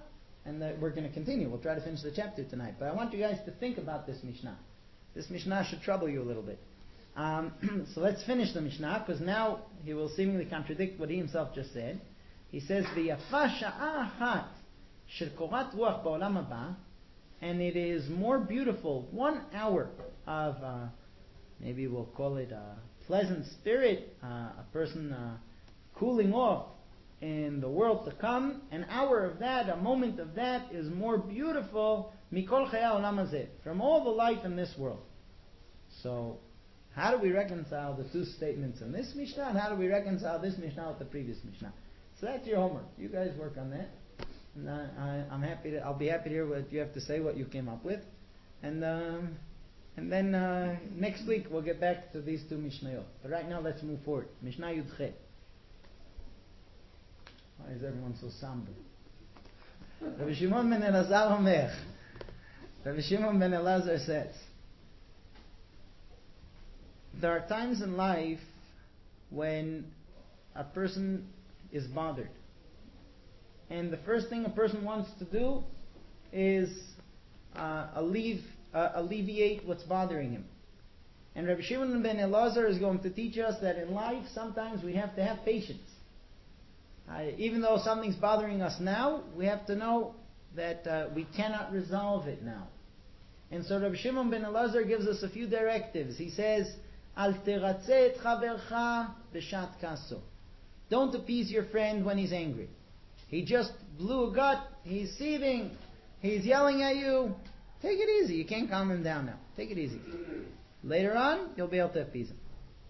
and uh, we're going to continue. We'll try to finish the chapter tonight. But I want you guys to think about this Mishnah. This Mishnah should trouble you a little bit. Um, so let's finish the Mishnah, because now he will seemingly contradict what he himself just said. He says, "V'yafa sha'a achat shel korat ruach ba'olam haba," and it is more beautiful, one hour of, uh, maybe we'll call it a pleasant spirit, uh, a person uh, cooling off in the world to come. An hour of that, a moment of that, is more beautiful mikol chaya olam hazeh, from all the life in this world. So, how do we reconcile the two statements in this Mishnah, and how do we reconcile this Mishnah with the previous Mishnah? So that's your homework. You guys work on that. And I, I, I'm happy to. I'll be happy to hear what you have to say, what you came up with, and um, and then uh, next week we'll get back to these two Mishnayot. But right now, let's move forward. Mishnah Yud Chet. Why is everyone so somber? Rabbi Shimon ben Elazar Omer. Rabbi Shimon ben Elazar says, there are times in life when a person is bothered. And the first thing a person wants to do is uh, alleviate, uh, alleviate what's bothering him. And Rabbi Shimon ben Elazar is going to teach us that in life sometimes we have to have patience. Uh, even though something's bothering us now, we have to know that uh, we cannot resolve it now. And so Rabbi Shimon ben Elazar gives us a few directives. He says, Al teratze et chavercha b'shat kaso. Don't appease your friend when he's angry. He just blew a gut, he's seething, he's yelling at you. Take it easy. You can't calm him down now. Take it easy. Later on, you'll be able to appease him.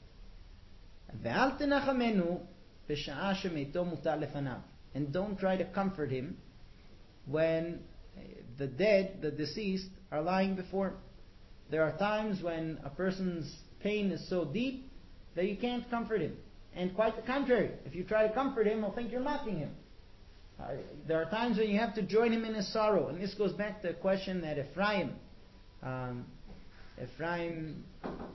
Ve'al tenachamenu b'sha'a shemeito mutar lefanav. And don't try to comfort him when the dead, the deceased, are lying before him. There are times when a person's pain is so deep that you can't comfort him. And quite the contrary. If you try to comfort him, he'll think you're mocking him. Uh, there are times when you have to join him in his sorrow. And this goes back to a question that Ephraim, um, Ephraim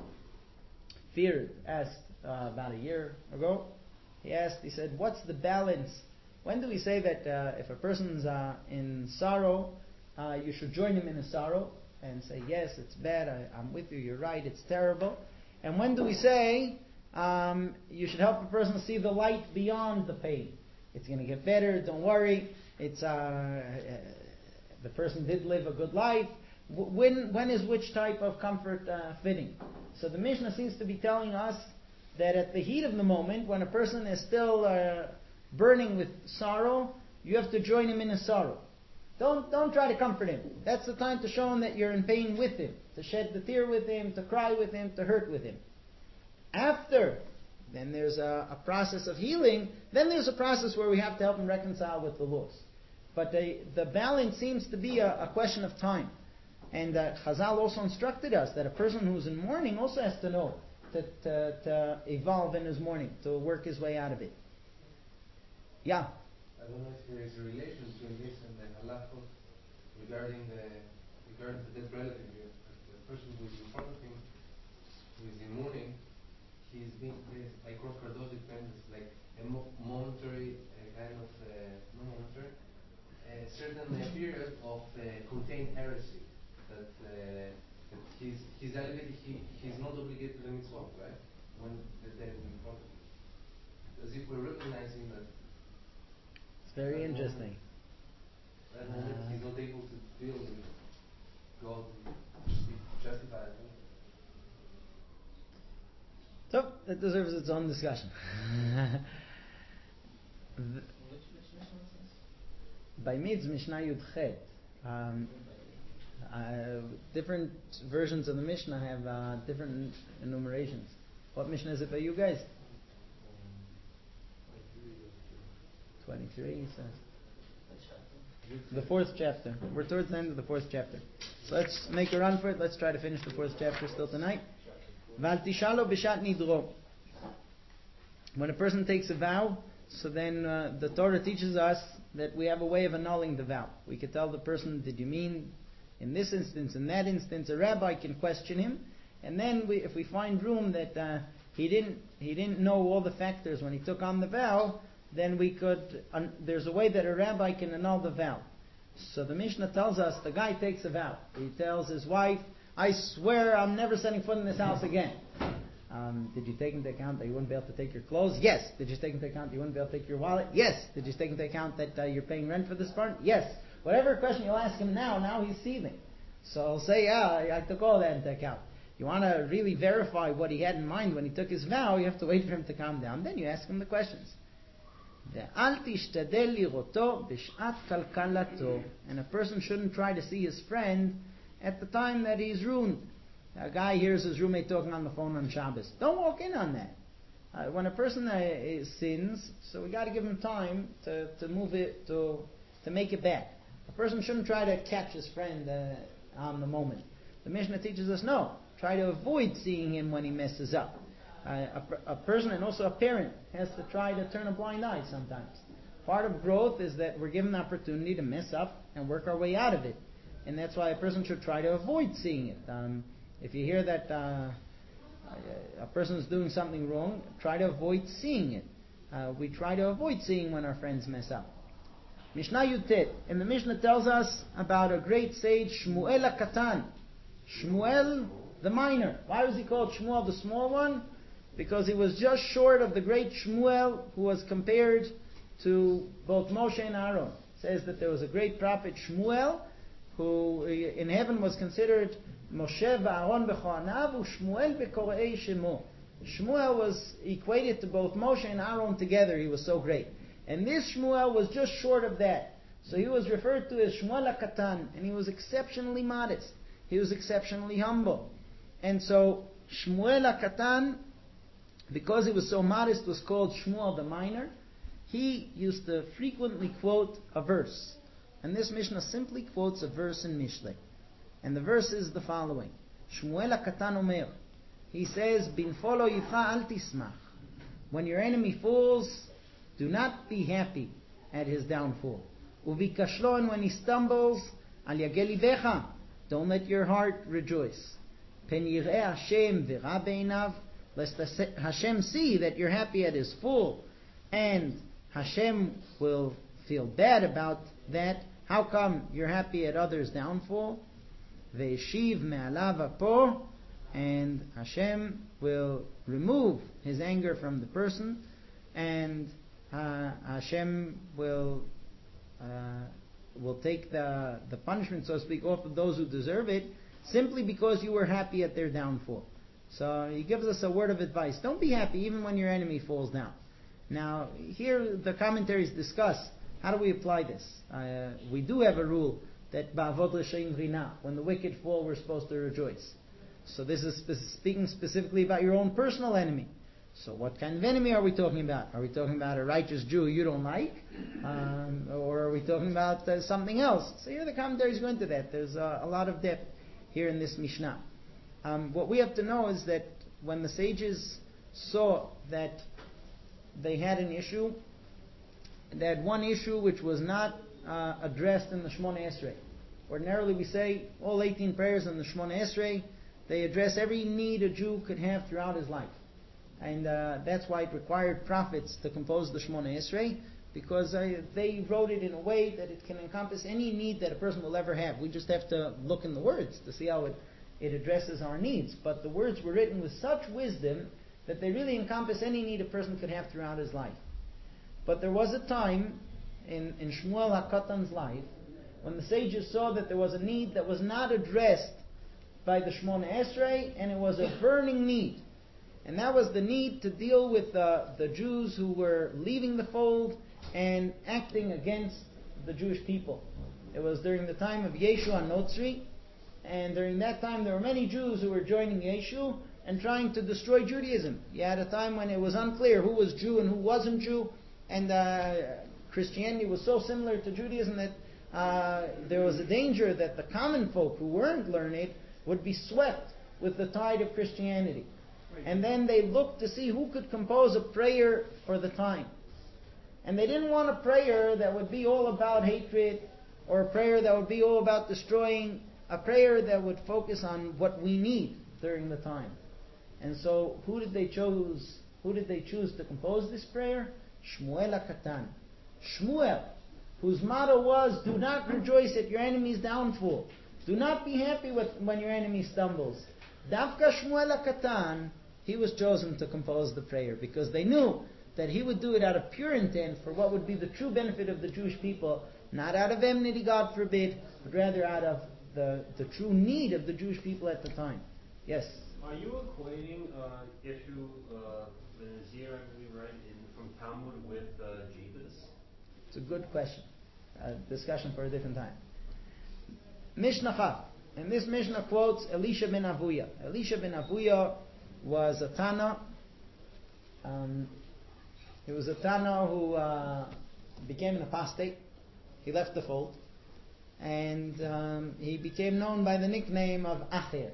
feared, asked uh, about a year ago. He asked, he said, what's the balance? When do we say that uh, if a person's uh, in sorrow, uh, you should join him in his sorrow and say, yes, it's bad, I, I'm with you, you're right, it's terrible. And when do we say um, you should help a person see the light beyond the pain? It's going to get better, don't worry. It's uh, uh, the person did live a good life. When when is which type of comfort uh, fitting? So the Mishnah seems to be telling us that at the heat of the moment, when a person is still uh, burning with sorrow, you have to join him in his sorrow. Don't don't try to comfort him. That's the time to show him that you're in pain with him, to shed the tear with him, to cry with him, to hurt with him. After, then there's a, a process of healing. Then there's a process where we have to help him reconcile with the loss. But the, the balance seems to be a, a question of time. And uh, Chazal also instructed us that a person who's in mourning also has to know to, to, to evolve in his mourning, to work his way out of it. Yeah? I don't know if there is a relation between this and the halachot regarding the regarding the dead relative here. The person who is in front of him, who is in mourning, he's being, like Rosh Kardosh depends, like a mo- momentary uh, kind of, uh, no momentary, a certain uh, period of uh, contained heresy. That, uh, that he's, he's elevated, he, he's not obligated to the mitzvot, right? When the dead is in front of him. As if we're recognizing that. It's very that interesting. Moment, that moment uh, he's not able to deal with God and justify it. So, that deserves its own discussion. the, by me, it's Mishnah Yud Chet. Um, uh, different versions of the Mishnah have uh, different enumerations. What Mishnah is it by you guys? twenty-three, he says. The fourth chapter. We're towards the end of the fourth chapter. So let's make a run for it. Let's try to finish the fourth chapter still tonight. When a person takes a vow, so then uh, the Torah teaches us that we have a way of annulling the vow. We could tell the person, did you mean in this instance, in that instance? A rabbi can question him, and then we, if we find room that uh, he didn't he didn't know all the factors when he took on the vow, then we could. Uh, there's a way that a rabbi can annul the vow. So the Mishnah tells us the guy takes a vow. He tells his wife, I swear I'm never setting foot in this house again. Um, did you take into account that you wouldn't be able to take your clothes? Yes. Did you take into account that you wouldn't be able to take your wallet? Yes. Did you take into account that uh, you're paying rent for this barn? Yes. Whatever question you'll ask him now, now he's seething. So he'll say, yeah, I, I took all that into account. You want to really verify what he had in mind when he took his vow, you have to wait for him to calm down. Then you ask him the questions. And a person shouldn't try to see his friend at the time that he's ruined. A guy hears his roommate talking on the phone on Shabbos. Don't walk in on that. Uh, when a person uh, sins, so we got to give him time to, to move it, to to make it back. A person shouldn't try to catch his friend uh, on the moment. The Mishnah teaches us no. Try to avoid seeing him when he messes up. Uh, a, a person and also a parent has to try to turn a blind eye sometimes. Part of growth is that we're given the opportunity to mess up and work our way out of it. And that's why a person should try to avoid seeing it. Um, if you hear that uh, a person is doing something wrong, try to avoid seeing it. Uh, we try to avoid seeing when our friends mess up. Mishnah Yutet, and the Mishnah tells us about a great sage, Shmuel HaKatan. Shmuel the minor. Why was he called Shmuel the small one? Because he was just short of the great Shmuel, who was compared to both Moshe and Aaron. It says that there was a great prophet Shmuel, who in heaven was considered Moshe v'Aaron b'choanav u'Shmuel b'korei shemo. Shmuel was equated to both Moshe and Aaron together. He was so great. And this Shmuel was just short of that. So he was referred to as Shmuel HaKatan, and he was exceptionally modest. He was exceptionally humble. And so Shmuel HaKatan, because he was so modest, was called Shmuel the minor. He used to frequently quote a verse. And this Mishnah simply quotes a verse in Mishlei. And the verse is the following. Shmuel HaKatan Omer. He says, Binfolo yivcha al tismach. When your enemy falls, do not be happy at his downfall. Uvikashlo, and when he stumbles, al yagel livecha. Don't let your heart rejoice. Pen yireh Hashem v'ra beinav. Lest Hashem see that you're happy at his fall, and Hashem will feel bad about that. How come you're happy at others' downfall? Ve'eshiv me'alav apo, and Hashem will remove His anger from the person, and uh, Hashem will uh, will take the the punishment, so to speak, off of those who deserve it, simply because you were happy at their downfall. So he gives us a word of advice. Don't be happy even when your enemy falls down. Now, here the commentaries discuss, how do we apply this? Uh, we do have a rule that ba'avot l'shein rina, when the wicked fall, we're supposed to rejoice. So this is spe- speaking specifically about your own personal enemy. So what kind of enemy are we talking about? Are we talking about a righteous Jew you don't like? Um, or are we talking about uh, something else? So here the commentaries go into that. There's uh, a lot of depth here in this Mishnah. Um, what we have to know is that when the sages saw that they had an issue, they had one issue which was not uh, addressed in the Shemona Esrei. Ordinarily we say all eighteen prayers in the Shemona Esrei, they address every need a Jew could have throughout his life. And uh, that's why it required prophets to compose the Shemona Esrei, because uh, they wrote it in a way that it can encompass any need that a person will ever have. We just have to look in the words to see how it It addresses our needs, but the words were written with such wisdom that they really encompass any need a person could have throughout his life. But there was a time in, in Shmuel HaKatan's life when the sages saw that there was a need that was not addressed by the Shemona Esrei, and it was a burning need. And that was the need to deal with uh, the Jews who were leaving the fold and acting against the Jewish people. It was during the time of Yeshu HaNotzri, and during that time there were many Jews who were joining Yeshu and trying to destroy Judaism. You had a time when it was unclear who was Jew and who wasn't Jew, and uh, Christianity was so similar to Judaism that uh, there was a danger that the common folk who weren't learned would be swept with the tide of Christianity. And then they looked to see who could compose a prayer for the time. And they didn't want a prayer that would be all about hatred, or a prayer that would be all about destroying, a prayer that would focus on what we need during the time. And so, who did they choose? Who did they choose to compose this prayer? Shmuel HaKatan. Shmuel, whose motto was, do not rejoice at your enemy's downfall. Do not be happy with, when your enemy stumbles. Davka Shmuel HaKatan, he was chosen to compose the prayer because they knew that he would do it out of pure intent for what would be the true benefit of the Jewish people, not out of enmity, God forbid, but rather out of the, the true need of the Jewish people at the time. Yes? Are you equating uh, issue uh, the Nazir, I believe, right, in, from Talmud with uh, Jebus? It's a good question. A discussion for a different time. Mishnah Chaf. And this Mishnah quotes Elisha ben Avuya. Elisha ben Avuya was a Tana. Um, he was a Tana who uh, became an apostate. He left the fold. And um, he became known by the nickname of Acher.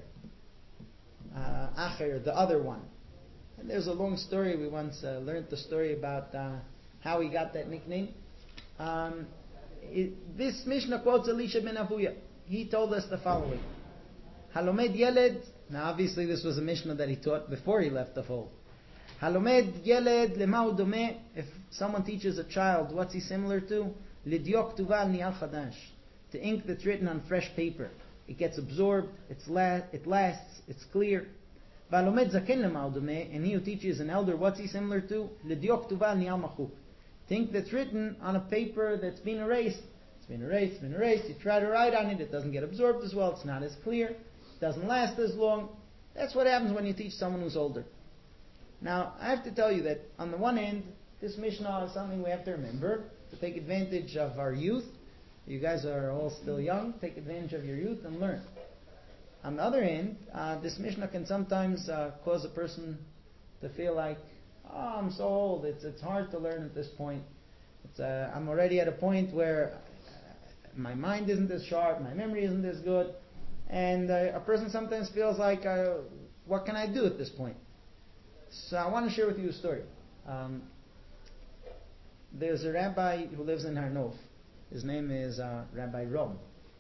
Uh, Acher, the other one. And there's a long story. We once uh, learned the story about uh, how he got that nickname. Um, it, this Mishnah quotes Elisha ben Avuya. He told us the following. Halomed Yeled. Now obviously this was a Mishnah that he taught before he left the fold. Halomed Yeled lemau domeh. If someone teaches a child, what's he similar to? Lidyok tuval niyal chadash. The ink that's written on fresh paper. It gets absorbed, it's la- it lasts, it's clear. Valomed zaken lemau domeh. And he who teaches an elder, what's he similar to? Lidyok tuval niyal machuk. The ink that's written on a paper that's been erased. It's been erased, it's been erased. You try to write on it, it doesn't get absorbed as well, it's not as clear, it doesn't last as long. That's what happens when you teach someone who's older. Now, I have to tell you that on the one hand, this Mishnah is something we have to remember, to take advantage of our youth. You guys are all still young, take advantage of your youth and learn. On the other hand, uh, this Mishnah can sometimes uh, cause a person to feel like, oh, I'm so old, it's, it's hard to learn at this point. It's, uh, I'm already at a point where my mind isn't as sharp, my memory isn't as good, and uh, a person sometimes feels like, uh, what can I do at this point? So I want to share with you a story. Um, there's a rabbi who lives in Har Nof. His name is uh, Rabbi Rom.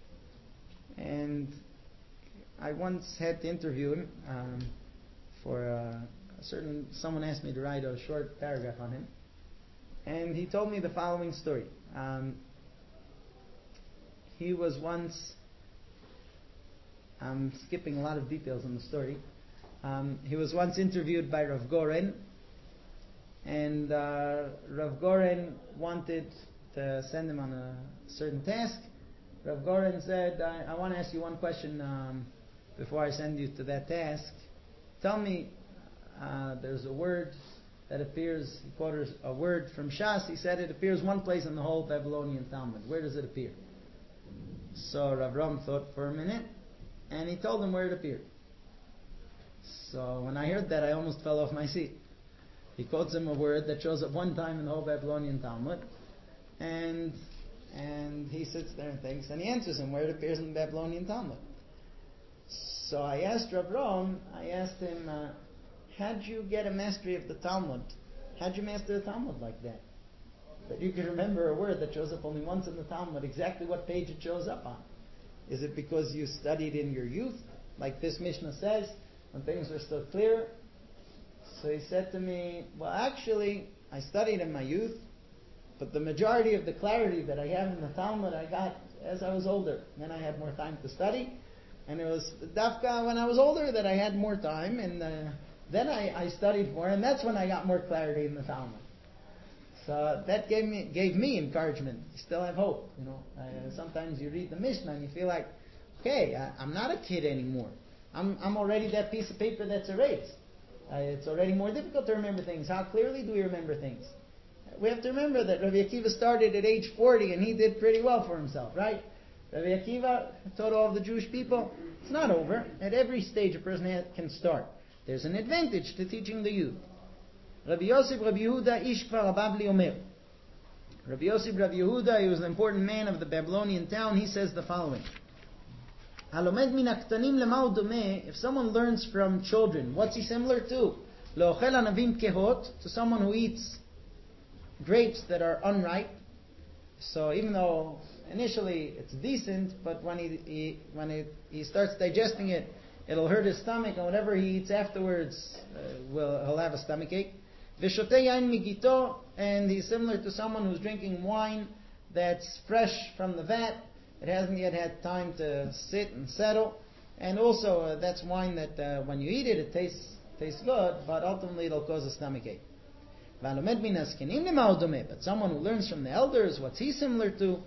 And I once had to interview him um, for uh, a certain, someone asked me to write a short paragraph on him. And he told me the following story. Um, He was once, I'm skipping a lot of details in the story. Um, he was once interviewed by Rav Goren, and uh, Rav Goren wanted to send him on a certain task. Rav Goren said, I, I want to ask you one question um, before I send you to that task. Tell me, uh, there's a word that appears, he quoted a word from Shas, he said it appears one place in the whole Babylonian Talmud. Where does it appear? So Rav Ram thought for a minute, and he told him where it appeared. So when I heard that, I almost fell off my seat. He quotes him a word that shows up one time in the whole Babylonian Talmud, and and he sits there and thinks, and he answers him where it appears in the Babylonian Talmud. So I asked Rav Ram, I asked him, uh, how'd you get a mastery of the Talmud? How'd you master the Talmud like that? That you can remember a word that shows up only once in the Talmud, exactly what page it shows up on. Is it because you studied in your youth, like this Mishnah says, when things were still clear? So he said to me, well actually, I studied in my youth, but the majority of the clarity that I have in the Talmud I got as I was older. Then I had more time to study, and it was Dafka when I was older that I had more time, and uh, then I, I studied more, and that's when I got more clarity in the Talmud. So that gave me gave me encouragement. You still have hope, you know. Uh, sometimes you read the Mishnah and you feel like, okay, I, I'm not a kid anymore. I'm I'm already that piece of paper that's erased. Uh, it's already more difficult to remember things. How clearly do we remember things? We have to remember that Rabbi Akiva started at age forty and he did pretty well for himself, right? Rabbi Akiva taught all of the Jewish people. It's not over. At every stage a person has, can start. There's an advantage to teaching the youth. Rabbi Yosef, Rabbi Yehuda, Ish Kfar Ababli Omer. Rabbi Yosef, Rabbi Yehuda, he was an important man of the Babylonian town. He says the following: Halomed min aktanim lemau domeh. If someone learns from children, what's he similar to? Leochel anavim kehot, to someone who eats grapes that are unripe. So even though initially it's decent, but when he, he when it, he starts digesting it, it'll hurt his stomach, and whatever he eats afterwards, uh, will he'll have a stomachache. V'shotei yain migito, and he's similar to someone who's drinking wine that's fresh from the vat. It hasn't yet had time to sit and settle. And also, uh, that's wine that uh, when you eat it, it tastes tastes good, but ultimately it'll cause a stomach ache. But someone who learns from the elders, what's he similar to?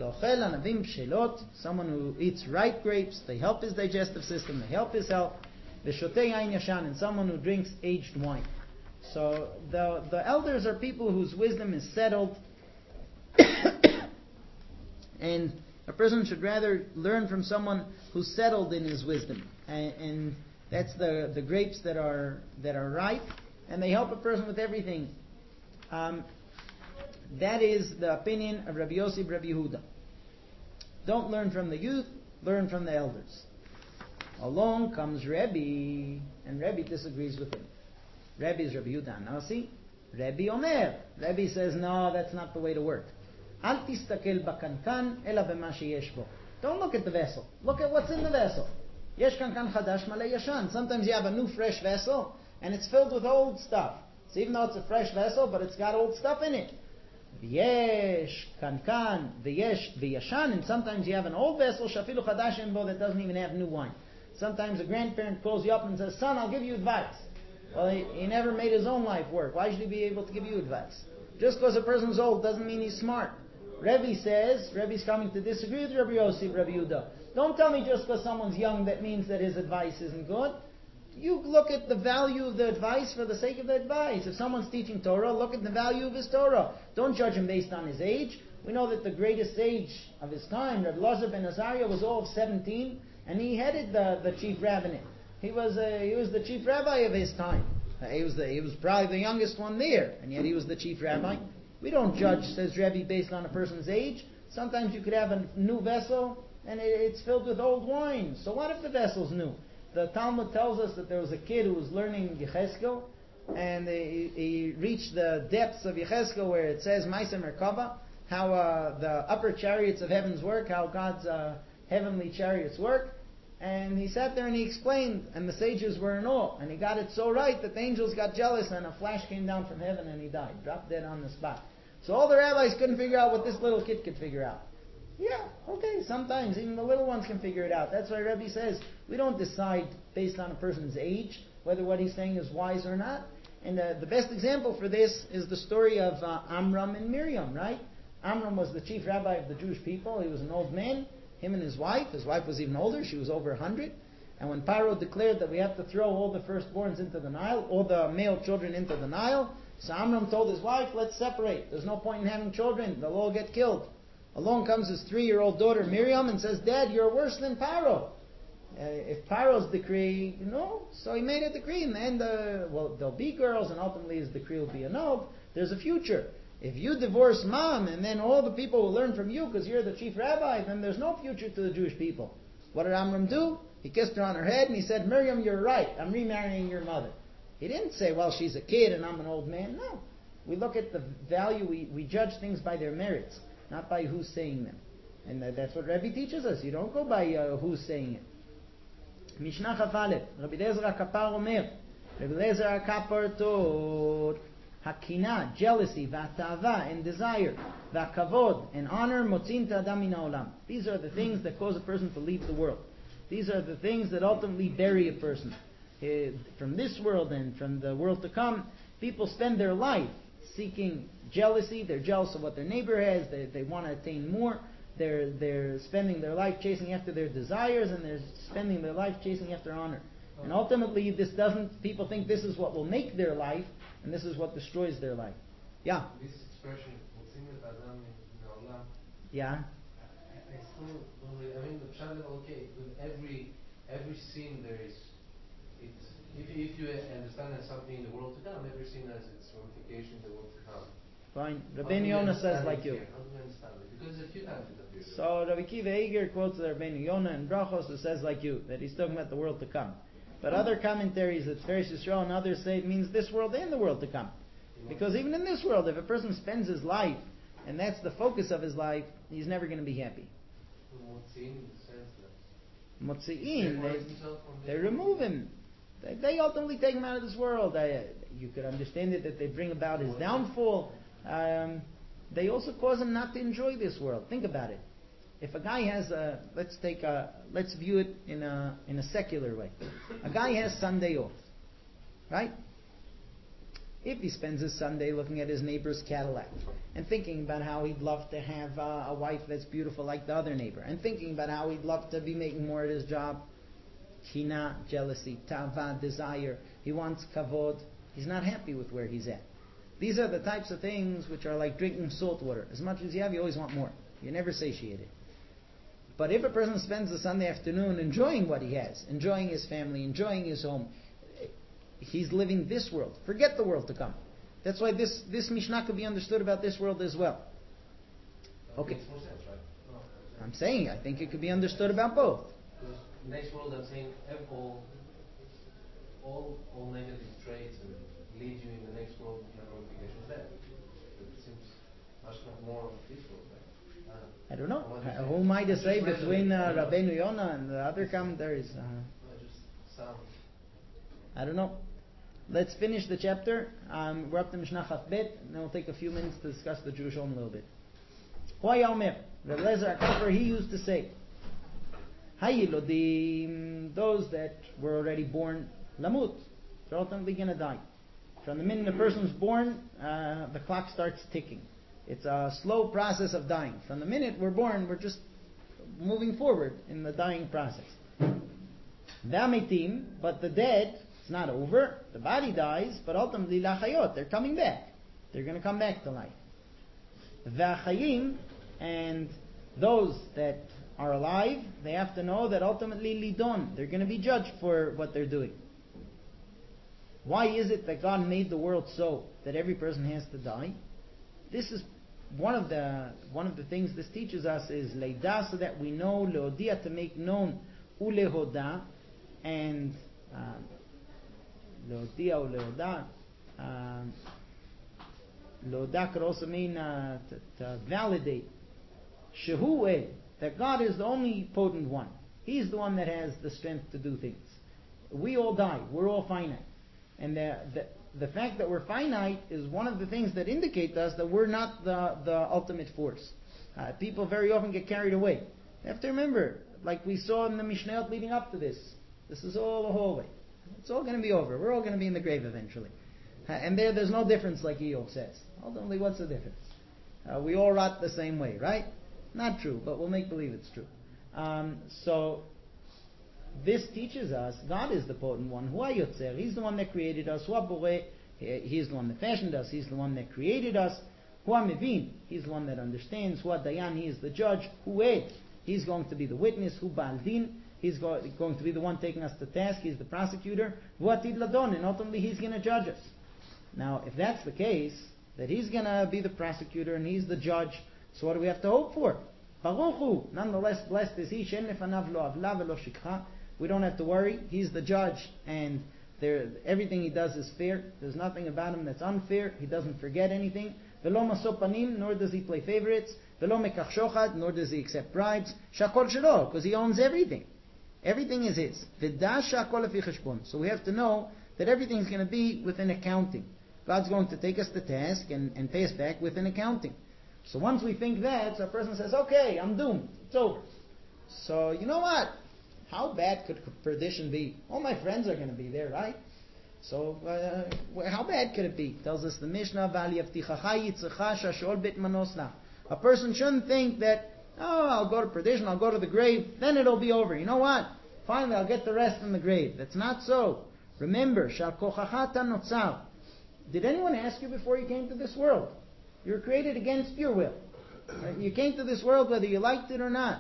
Someone who eats ripe grapes, they help his digestive system, they help his health. And someone who drinks aged wine. So the the elders are people whose wisdom is settled, and a person should rather learn from someone who's settled in his wisdom, and, and that's the, the grapes that are that are ripe, and they help a person with everything. Um, that is the opinion of Rabbi Yossi Rabbi Yehuda. Don't learn from the youth, learn from the elders. Along comes Rebbe, and Rebbe disagrees with him. Rebbe is Rabbi Yehuda Nasi. Rebbe Omer. Rebbe says, no, that's not the way to work. Al tistakel bakankan ela b'ma sheyesh bo. Don't look at the vessel. Look at what's in the vessel. Yesh kankan chadash malei yashan. Sometimes you have a new fresh vessel, and it's filled with old stuff. So even though it's a fresh vessel, but it's got old stuff in it. V'yesh kankan v'yesh v'yashan. And sometimes you have an old vessel, shafilu chadash en bo, that doesn't even have new wine. Sometimes a grandparent calls you up and says, son, I'll give you advice. Well, he, he never made his own life work. Why should he be able to give you advice? Just because a person's old doesn't mean he's smart. Rebbe says, Rebbe's coming to disagree with Rabbi Yossi, Rabbi Yehuda. Don't tell me just because someone's young that means that his advice isn't good. You look at the value of the advice for the sake of the advice. If someone's teaching Torah, look at the value of his Torah. Don't judge him based on his age. We know that the greatest sage of his time, Rabbi Elazar ben Azariah, was all of seventeen, and he headed the, the chief rabbinate. He was uh, he was the chief rabbi of his time. Uh, he was the, he was probably the youngest one there, and yet he was the chief rabbi. We don't judge, says Rebbe, based on a person's age. Sometimes you could have a new vessel, and it, it's filled with old wine. So what if the vessel's new? The Talmud tells us that there was a kid who was learning Yechezkel, and he, he reached the depths of Yechezkel where it says Maaseh Merkava, how uh, the upper chariots of heavens work, how God's uh, heavenly chariots work. And he sat there and he explained, and the sages were in awe. And he got it so right that the angels got jealous, and a flash came down from heaven and he died, dropped dead on the spot. So all the rabbis couldn't figure out what this little kid could figure out. Yeah, okay, sometimes even the little ones can figure it out. That's why Rebbe says, we don't decide based on a person's age whether what he's saying is wise or not. And uh, the best example for this is the story of uh, Amram and Miriam, right? Amram was the chief rabbi of the Jewish people. He was an old man. Him and his wife. His wife was even older. She was over a hundred. And when Paro declared that we have to throw all the firstborns into the Nile, all the male children into the Nile, so Amram told his wife, let's separate. There's no point in having children. They'll all get killed. Along comes his three-year-old daughter Miriam and says, Dad, you're worse than Paro. Uh, if Paro's decree, you know, so he made a decree. In the end, uh, well, there'll be girls, and ultimately his decree will be annulled. There's a future. If you divorce mom, and then all the people will learn from you because you're the chief rabbi, then there's no future to the Jewish people. What did Amram do? He kissed her on her head and he said, Miriam, you're right. I'm remarrying your mother. He didn't say, well, she's a kid and I'm an old man. No. We look at the value. We, we judge things by their merits, not by who's saying them. And uh, that's what Rebbe teaches us. You don't go by uh, who's saying it. Mishnah Chavalet. Rabbi Lezer HaKapar Omer. Rabbi Lezer HaKapar Tod. Hakina, jealousy, v'atava, and desire, v'akavod, and honor, motzin ta'adam min ha'olam. These are the things that cause a person to leave the world. These are the things that ultimately bury a person. Uh, from this world and from the world to come, people spend their life seeking jealousy. They're jealous of what their neighbor has. They, they want to attain more. They're, they're spending their life chasing after their desires, and they're spending their life chasing after honor. And ultimately, this doesn't, people think this is what will make their life, and this is what destroys their life. Yeah? This expression, "Motzim et Adam min ha'olam," Yeah? I, I still don't really, I mean, the pshat, okay, with every every sin there is, it's, if, if you understand that something in the world to come, every sin has its ramification in the world to come. Fine. How do Rabbeinu we Yonah understand says it like you. here? How do we understand it? Because a few times it appears. So Rabbi Kiva Eger quotes Rabbeinu Yonah in Brachos, who says like you, that he's talking about the world to come. But other commentaries, it's Feres Yisrael, and others say it means this world and the world to come. Because even in this world, if a person spends his life, and that's the focus of his life, he's never going to be happy. Motzim, in the sense that Motzi'in, separates they, himself from they the- remove him. They, they ultimately take him out of this world. I, you could understand it that they bring about his downfall. Um, they also cause him not to enjoy this world. Think about it. If a guy has a, let's take a, let's view it in a in a secular way. A guy has Sunday off, right? If he spends his Sunday looking at his neighbor's Cadillac and thinking about how he'd love to have uh, a wife that's beautiful like the other neighbor, and thinking about how he'd love to be making more at his job, Kina, jealousy, tava, desire, he wants kavod, he's not happy with where he's at. These are the types of things which are like drinking salt water. As much as you have, you always want more. You're never satiated. But if a person spends the Sunday afternoon enjoying what he has, enjoying his family, enjoying his home, he's living this world. Forget the world to come. That's why this, this Mishnah could be understood about this world as well. Okay. Makes more sense, right? No, I'm saying I think it could be understood about both. because next world, I'm saying ev- all, all, all negative traits and lead you in the next world, you have obligations there. It seems much more of this world, right? I don't know. Uh, who am I to say between uh, Rabbeinu Yonah and the other commentaries? Uh, No, just sound. I don't know. Let's finish the chapter. Um, we're up to Mishnah Chaf Bet, and then we'll take a few minutes to discuss the Jewish home a little bit. Why Omer? Reb Lezer HaKofer, he used to say, Hayilodim, those that were already born, Lamut, they're ultimately going to die. From the minute a person's born, uh, the clock starts ticking. It's a slow process of dying. From the minute we're born, we're just moving forward in the dying process. V'amitim, but the dead, it's not over. The body dies, but ultimately lachayot, they're coming back. They're going to come back to life. V'achayim, and those that are alive, they have to know that ultimately lidon, they're going to be judged for what they're doing. Why is it that God made the world so that every person has to die? This is one of the one of the things this teaches us is leida, so that we know, leodia, to make known, ulehoda, and um, leodia or leoda. Um, leoda could also mean uh, to, to validate. Shehu, that God is the only potent one. He's the one that has the strength to do things. We all die. We're all finite. And the, the, the fact that we're finite is one of the things that indicate to us that we're not the, the ultimate force. Uh, people very often get carried away. You have to remember, like we saw in the Mishnayot leading up to this, this is all a hallway. It's all going to be over. We're all going to be in the grave eventually. Uh, and there, there's no difference, like Eob says. Ultimately, what's the difference? Uh, we all rot the same way, right? Not true, but we'll make believe it's true. Um, so, this teaches us God is the potent one. Hu hayotzer, He's the one that created us. Hu haboreh, He's the one that fashioned us. He's the one that created us. Hu hamevin, He's the one that understands. Hu hadayan, He is the judge. Hu ed, He's going to be the witness. Hu ba'al din, He's go- going to be the one taking us to task. He's the prosecutor. Hu atid ladon, and ultimately He's going to judge us. Now, if that's the case, that He's going to be the prosecutor and He's the judge, so what do we have to hope for? Baruch Hu, nonetheless, blessed is He. Shen lefanav lo avla velo shikha. We don't have to worry. He's the judge, and there, everything He does is fair. There's nothing about Him that's unfair. He doesn't forget anything. Velo maso panim, nor does He play favorites. Velo mekach shochad, nor does He accept bribes. Shakol shelo, because He owns everything. Everything is His. V'da shakol lefi cheshbon. So we have to know that everything's going to be within accounting. God's going to take us to task and, and pay us back within accounting. So once we think that, so a person says, okay, I'm doomed. It's over. So you know what? How bad could perdition be? All my friends are going to be there, right? So, uh, how bad could it be? Tells us the Mishnah, a person shouldn't think that, oh, I'll go to perdition, I'll go to the grave, then it'll be over. You know what? Finally, I'll get the rest in the grave. That's not so. Remember, did anyone ask you before you came to this world? You were created against your will. Right? You came to this world whether you liked it or not.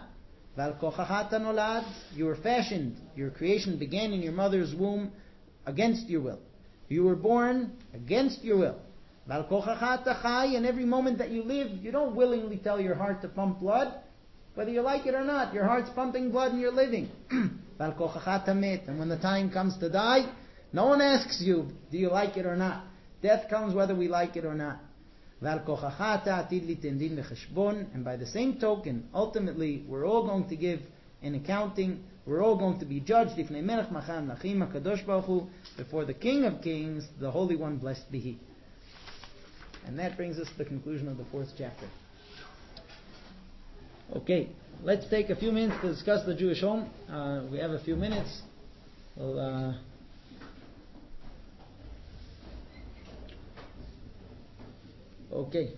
You were fashioned. Your creation began in your mother's womb against your will. You were born against your will. And every moment that you live, you don't willingly tell your heart to pump blood. Whether you like it or not, your heart's pumping blood and you're living. And when the time comes to die, no one asks you, do you like it or not? Death comes whether we like it or not. And by the same token, ultimately, we're all going to give an accounting. We're all going to be judged before the King of Kings, the Holy One, blessed be He. And that brings us to the conclusion of the fourth chapter. Okay, let's take a few minutes to discuss the Jewish home. Uh, we have a few minutes. We'll, uh, okay.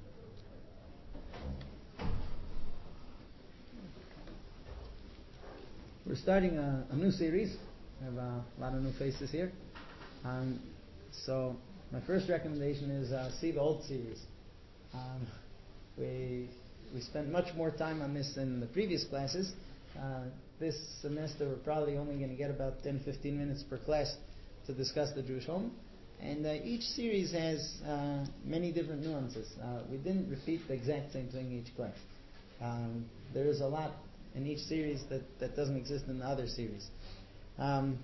We're starting a, a new series. We have a lot of new faces here. Um, so my first recommendation is uh, see the old series. Um, we we spent much more time on this than the previous classes. Uh, this semester we're probably only going to get about ten to fifteen minutes per class to discuss the Jewish home. And uh, each series has uh, many different nuances. Uh, we didn't repeat the exact same thing each class. Um, there is a lot in each series that, that doesn't exist in the other series. Um,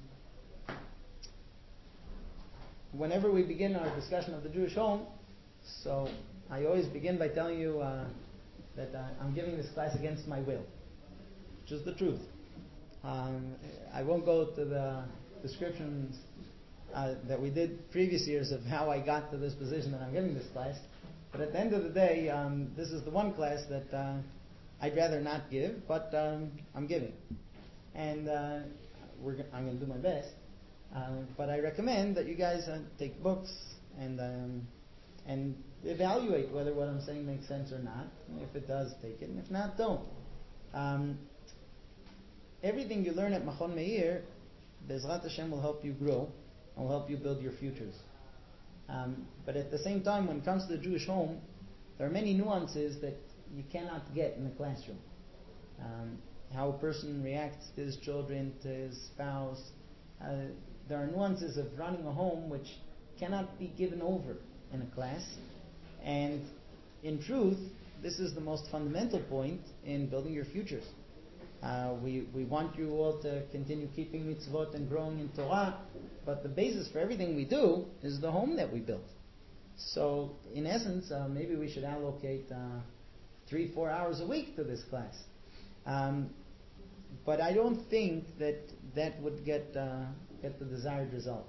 whenever we begin our discussion of the Jewish home, so I always begin by telling you uh, that uh, I'm giving this class against my will, which is the truth. Um, I won't go to the descriptions uh, that we did previous years of how I got to this position that I'm giving this class, but at the end of the day, um, this is the one class that uh, I'd rather not give, but um, I'm giving. And uh, we're, I'm going to do my best. Uh, but I recommend that you guys uh, take books and um, and evaluate whether what I'm saying makes sense or not. If it does, take it. And if not, don't. Um, everything you learn at Machon Meir, Bezrat Hashem will help you grow and will help you build your futures. Um, but at the same time, when it comes to the Jewish home, there are many nuances that you cannot get in the classroom. Um, how a person reacts to his children, to his spouse. Uh, there are nuances of running a home which cannot be given over in a class. And in truth, this is the most fundamental point in building your futures. Uh, we, we want you all to continue keeping mitzvot and growing in Torah, but the basis for everything we do is the home that we built. So, in essence, uh, maybe we should allocate uh, three, four hours a week to this class. Um, but I don't think that that would get uh, get the desired result.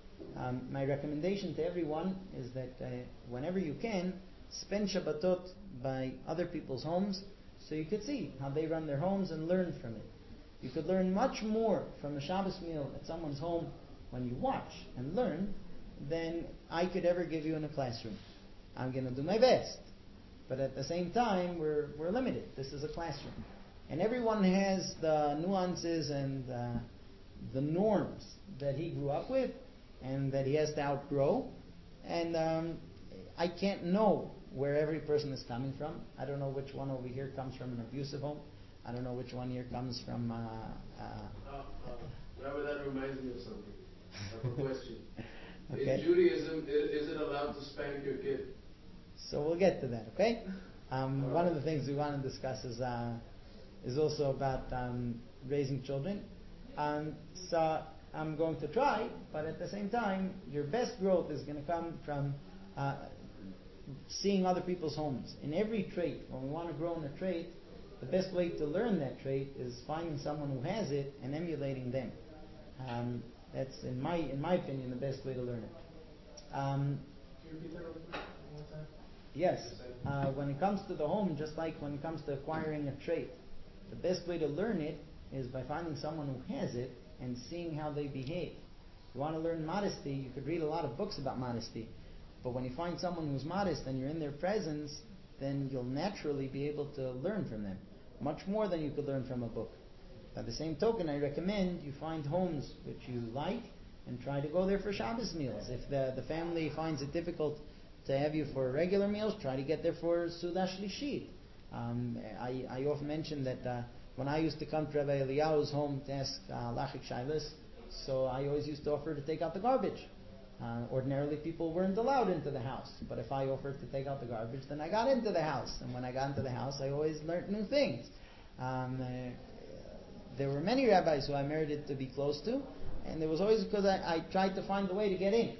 Um, my recommendation to everyone is that uh, whenever you can, spend Shabbatot by other people's homes so you could see how they run their homes and learn from it. You could learn much more from a Shabbos meal at someone's home when you watch and learn than I could ever give you in a classroom. I'm going to do my best. But at the same time, we're we're limited. This is a classroom. And everyone has the nuances and uh, the norms that he grew up with and that he has to outgrow. And um, I can't know where every person is coming from. I don't know which one over here comes from an abusive home. I don't know which one here comes from... Uh, uh, uh, uh, Rabbi, that reminds me of something. I have a question. Okay. In Judaism, is it allowed to spank your kid? So we'll get to that, okay? Um, one of the things we want to discuss is uh, is also about um, raising children. Um, so I'm going to try, but at the same time, your best growth is going to come from uh, seeing other people's homes. In every trait, when we want to grow in a trait, the best way to learn that trait is finding someone who has it and emulating them. Um, that's, in my in my opinion, the best way to learn it. Um, Can you repeat that real quick one more time? Yes. Uh, when it comes to the home, just like when it comes to acquiring a trait, the best way to learn it is by finding someone who has it and seeing how they behave. If you want to learn modesty, you could read a lot of books about modesty. But when you find someone who's modest and you're in their presence, then you'll naturally be able to learn from them. Much more than you could learn from a book. By the same token, I recommend you find homes which you like and try to go there for Shabbos meals. If the, the family finds it difficult to have you for regular meals, try to get there for Suda Shlishit. Um, I, I often mention that uh, when I used to come to Rabbi Eliyahu's home to ask uh, Lachik Shailas, so I always used to offer to take out the garbage. Uh, ordinarily people weren't allowed into the house, but if I offered to take out the garbage, then I got into the house. And when I got into the house, I always learned new things. Um, uh, there were many rabbis who I merited to be close to, and it was always because I, I tried to find a way to get in.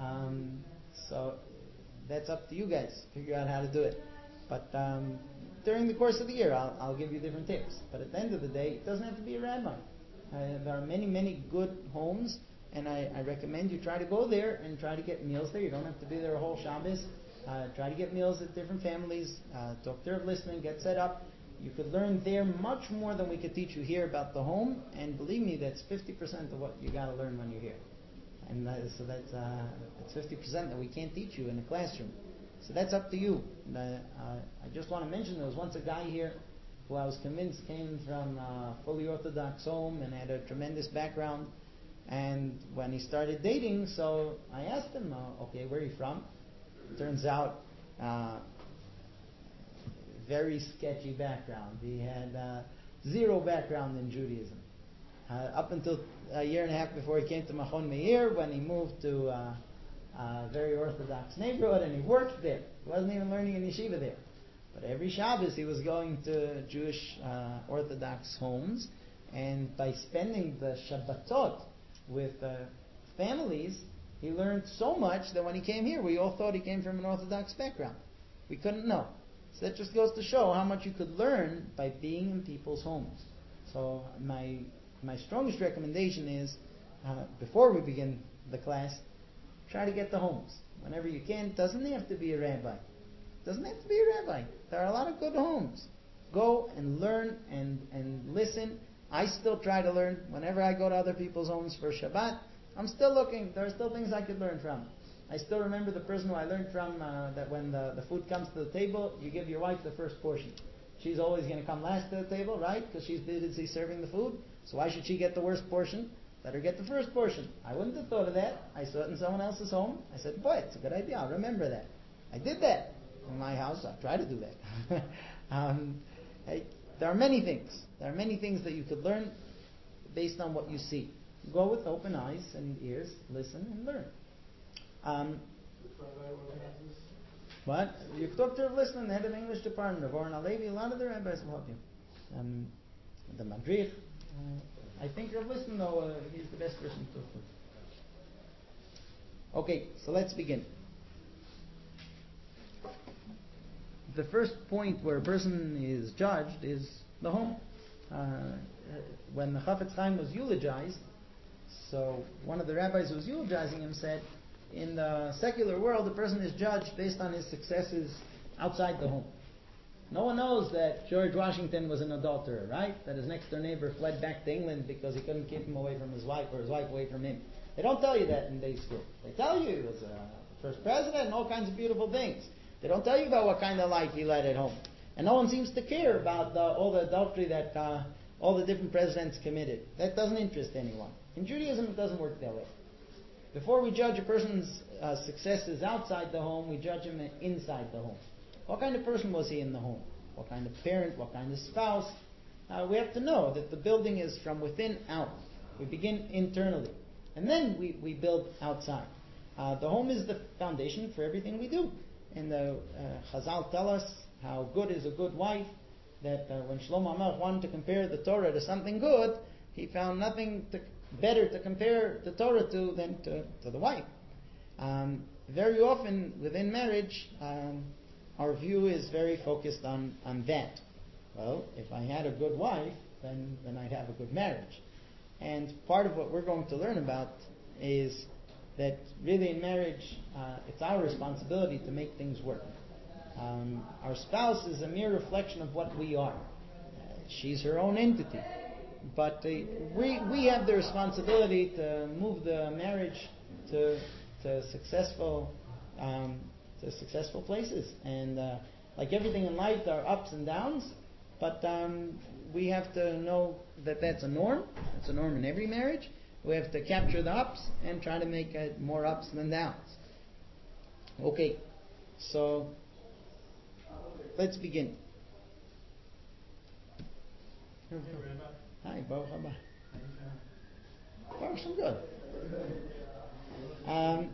Um, so that's up to you guys. Figure out how to do it. But um, during the course of the year, I'll, I'll give you different tips. But at the end of the day, it doesn't have to be a rabbi. Uh, there are many, many good homes, and I, I recommend you try to go there and try to get meals there. You don't have to be there a whole Shabbos. Uh, try to get meals at different families. Uh, talk to Rav Listman, get set up. You could learn there much more than we could teach you here about the home. And believe me, that's fifty percent of what you got to learn when you're here. And uh, so that's, uh, that's fifty percent that we can't teach you in a classroom. So that's up to you. And, uh, uh, I just want to mention there was once a guy here who I was convinced came from a fully Orthodox home and had a tremendous background. And when he started dating, so I asked him, uh, okay, where are you from? Turns out, uh, very sketchy background. He had uh, zero background in Judaism. Uh, up until a year and a half before he came to Machon Meir, when he moved to uh, a very Orthodox neighborhood, and he worked there. He wasn't even learning in yeshiva there. But every Shabbos he was going to Jewish uh, Orthodox homes, and by spending the Shabbatot with uh, families, he learned so much that when he came here, we all thought he came from an Orthodox background. We couldn't know. So that just goes to show how much you could learn by being in people's homes. So my my strongest recommendation is, uh, before we begin the class, try to get the homes. Whenever you can. It doesn't have to be a rabbi. It doesn't have to be a rabbi. There are a lot of good homes. Go and learn and, and listen. I still try to learn. Whenever I go to other people's homes for Shabbat, I'm still looking. There are still things I could learn from. I still remember the person who I learned from, uh, that when the, the food comes to the table, you give your wife the first portion. She's always going to come last to the table, right? Because she's busy serving the food. So why should she get the worst portion? Let her get the first portion. I wouldn't have thought of that. I saw it in someone else's home. I said, boy, it's a good idea. I'll remember that. I did that in my house. I try to do that. um, I, there are many things. There are many things that you could learn based on what you see. Go with open eyes and ears, listen and learn. Um, what? You talk to Rav Listman, the head of the English department, of Oren Alevi. A lot of the rabbis will help you. Um, the Madrich. Uh, I think Rav Listman, though, uh, he's the best person to talk to. Okay, so let's begin. The first point where a person is judged is the home. Uh, when the Chafetz Chaim was eulogized, so one of the rabbis who was eulogizing him said, in the secular world, a person is judged based on his successes outside the home. No one knows that George Washington was an adulterer, right? That his next door neighbor fled back to England because he couldn't keep him away from his wife or his wife away from him. They don't tell you that in day school. They tell you he was a first president and all kinds of beautiful things. They don't tell you about what kind of life he led at home. And no one seems to care about the, all the adultery that uh, all the different presidents committed. That doesn't interest anyone. In Judaism, it doesn't work that way. Before we judge a person's uh, successes outside the home, we judge him inside the home. What kind of person was he in the home? What kind of parent? What kind of spouse? Uh, we have to know that the building is from within out. We begin internally. And then we, we build outside. Uh, the home is the foundation for everything we do. And the uh, Chazal tell us how good is a good wife, that uh, when Shlomo HaMelech wanted to compare the Torah to something good, he found nothing to, better to compare the Torah to than to, to the wife. Um, very often within marriage, um, our view is very focused on, on that. Well, if I had a good wife, then, then I'd have a good marriage. And part of what we're going to learn about is that really in marriage, uh, it's our responsibility to make things work. Um, our spouse is a mere reflection of what we are. Uh, she's her own entity. But uh, we we have the responsibility to move the marriage to to successful um, to successful places. And uh, like everything in life, there are ups and downs. But um, we have to know that that's a norm. It's a norm in every marriage. We have to capture the ups and try to make it more ups than downs. Okay, so let's begin. Hey, Rabbi. Hi, Baruch Haba. Baruch, I'm good. Um,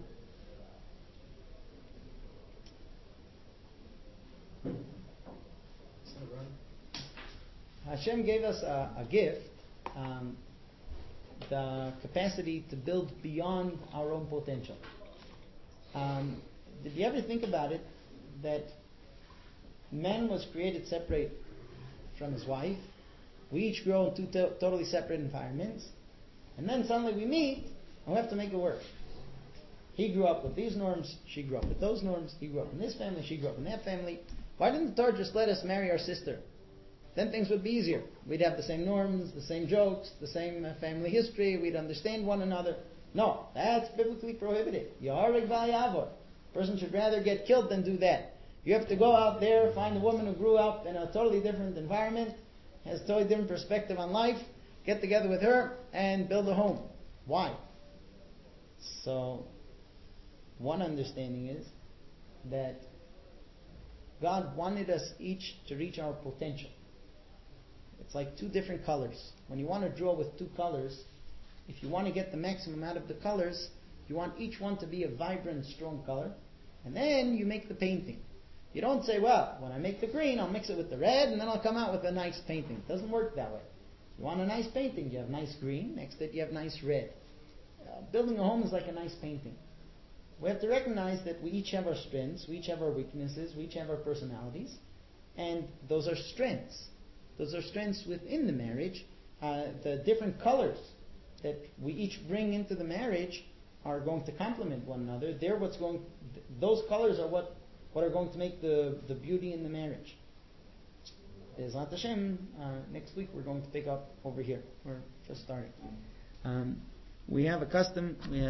Hashem gave us a, a gift, um, the capacity to build beyond our own potential. Um, did you ever think about it, that man was created separate from his wife? We each grow in two to- totally separate environments, and then suddenly we meet and we have to make it work. He grew up with these norms, she grew up with those norms, he grew up in this family, she grew up in that family. Why didn't the Torah just let us marry our sister? Then things would be easier. We'd have the same norms, the same jokes, the same uh, family history, we'd understand one another. No, that's biblically prohibited. Yahareg v'ayavor. A person should rather get killed than do that. You have to go out there, find a woman who grew up in a totally different environment, has a totally different perspective on life, get together with her, and build a home. Why? So, one understanding is that God wanted us each to reach our potential. It's like two different colors. When you want to draw with two colors, if you want to get the maximum out of the colors, you want each one to be a vibrant, strong color, and then you make the painting. You don't say, well, when I make the green, I'll mix it with the red, and then I'll come out with a nice painting. It doesn't work that way. You want a nice painting, you have nice green, next to it you have nice red. Uh, building a home is like a nice painting. We have to recognize that we each have our strengths, we each have our weaknesses, we each have our personalities, and those are strengths. Those are strengths within the marriage. Uh, the different colors that we each bring into the marriage are going to complement one another. They're what's going. Those colors are what, what are going to make the, the beauty in the marriage. Be'ezrat Hashem, uh, next week we're going to pick up over here. We're just starting. Um, we have a custom. We have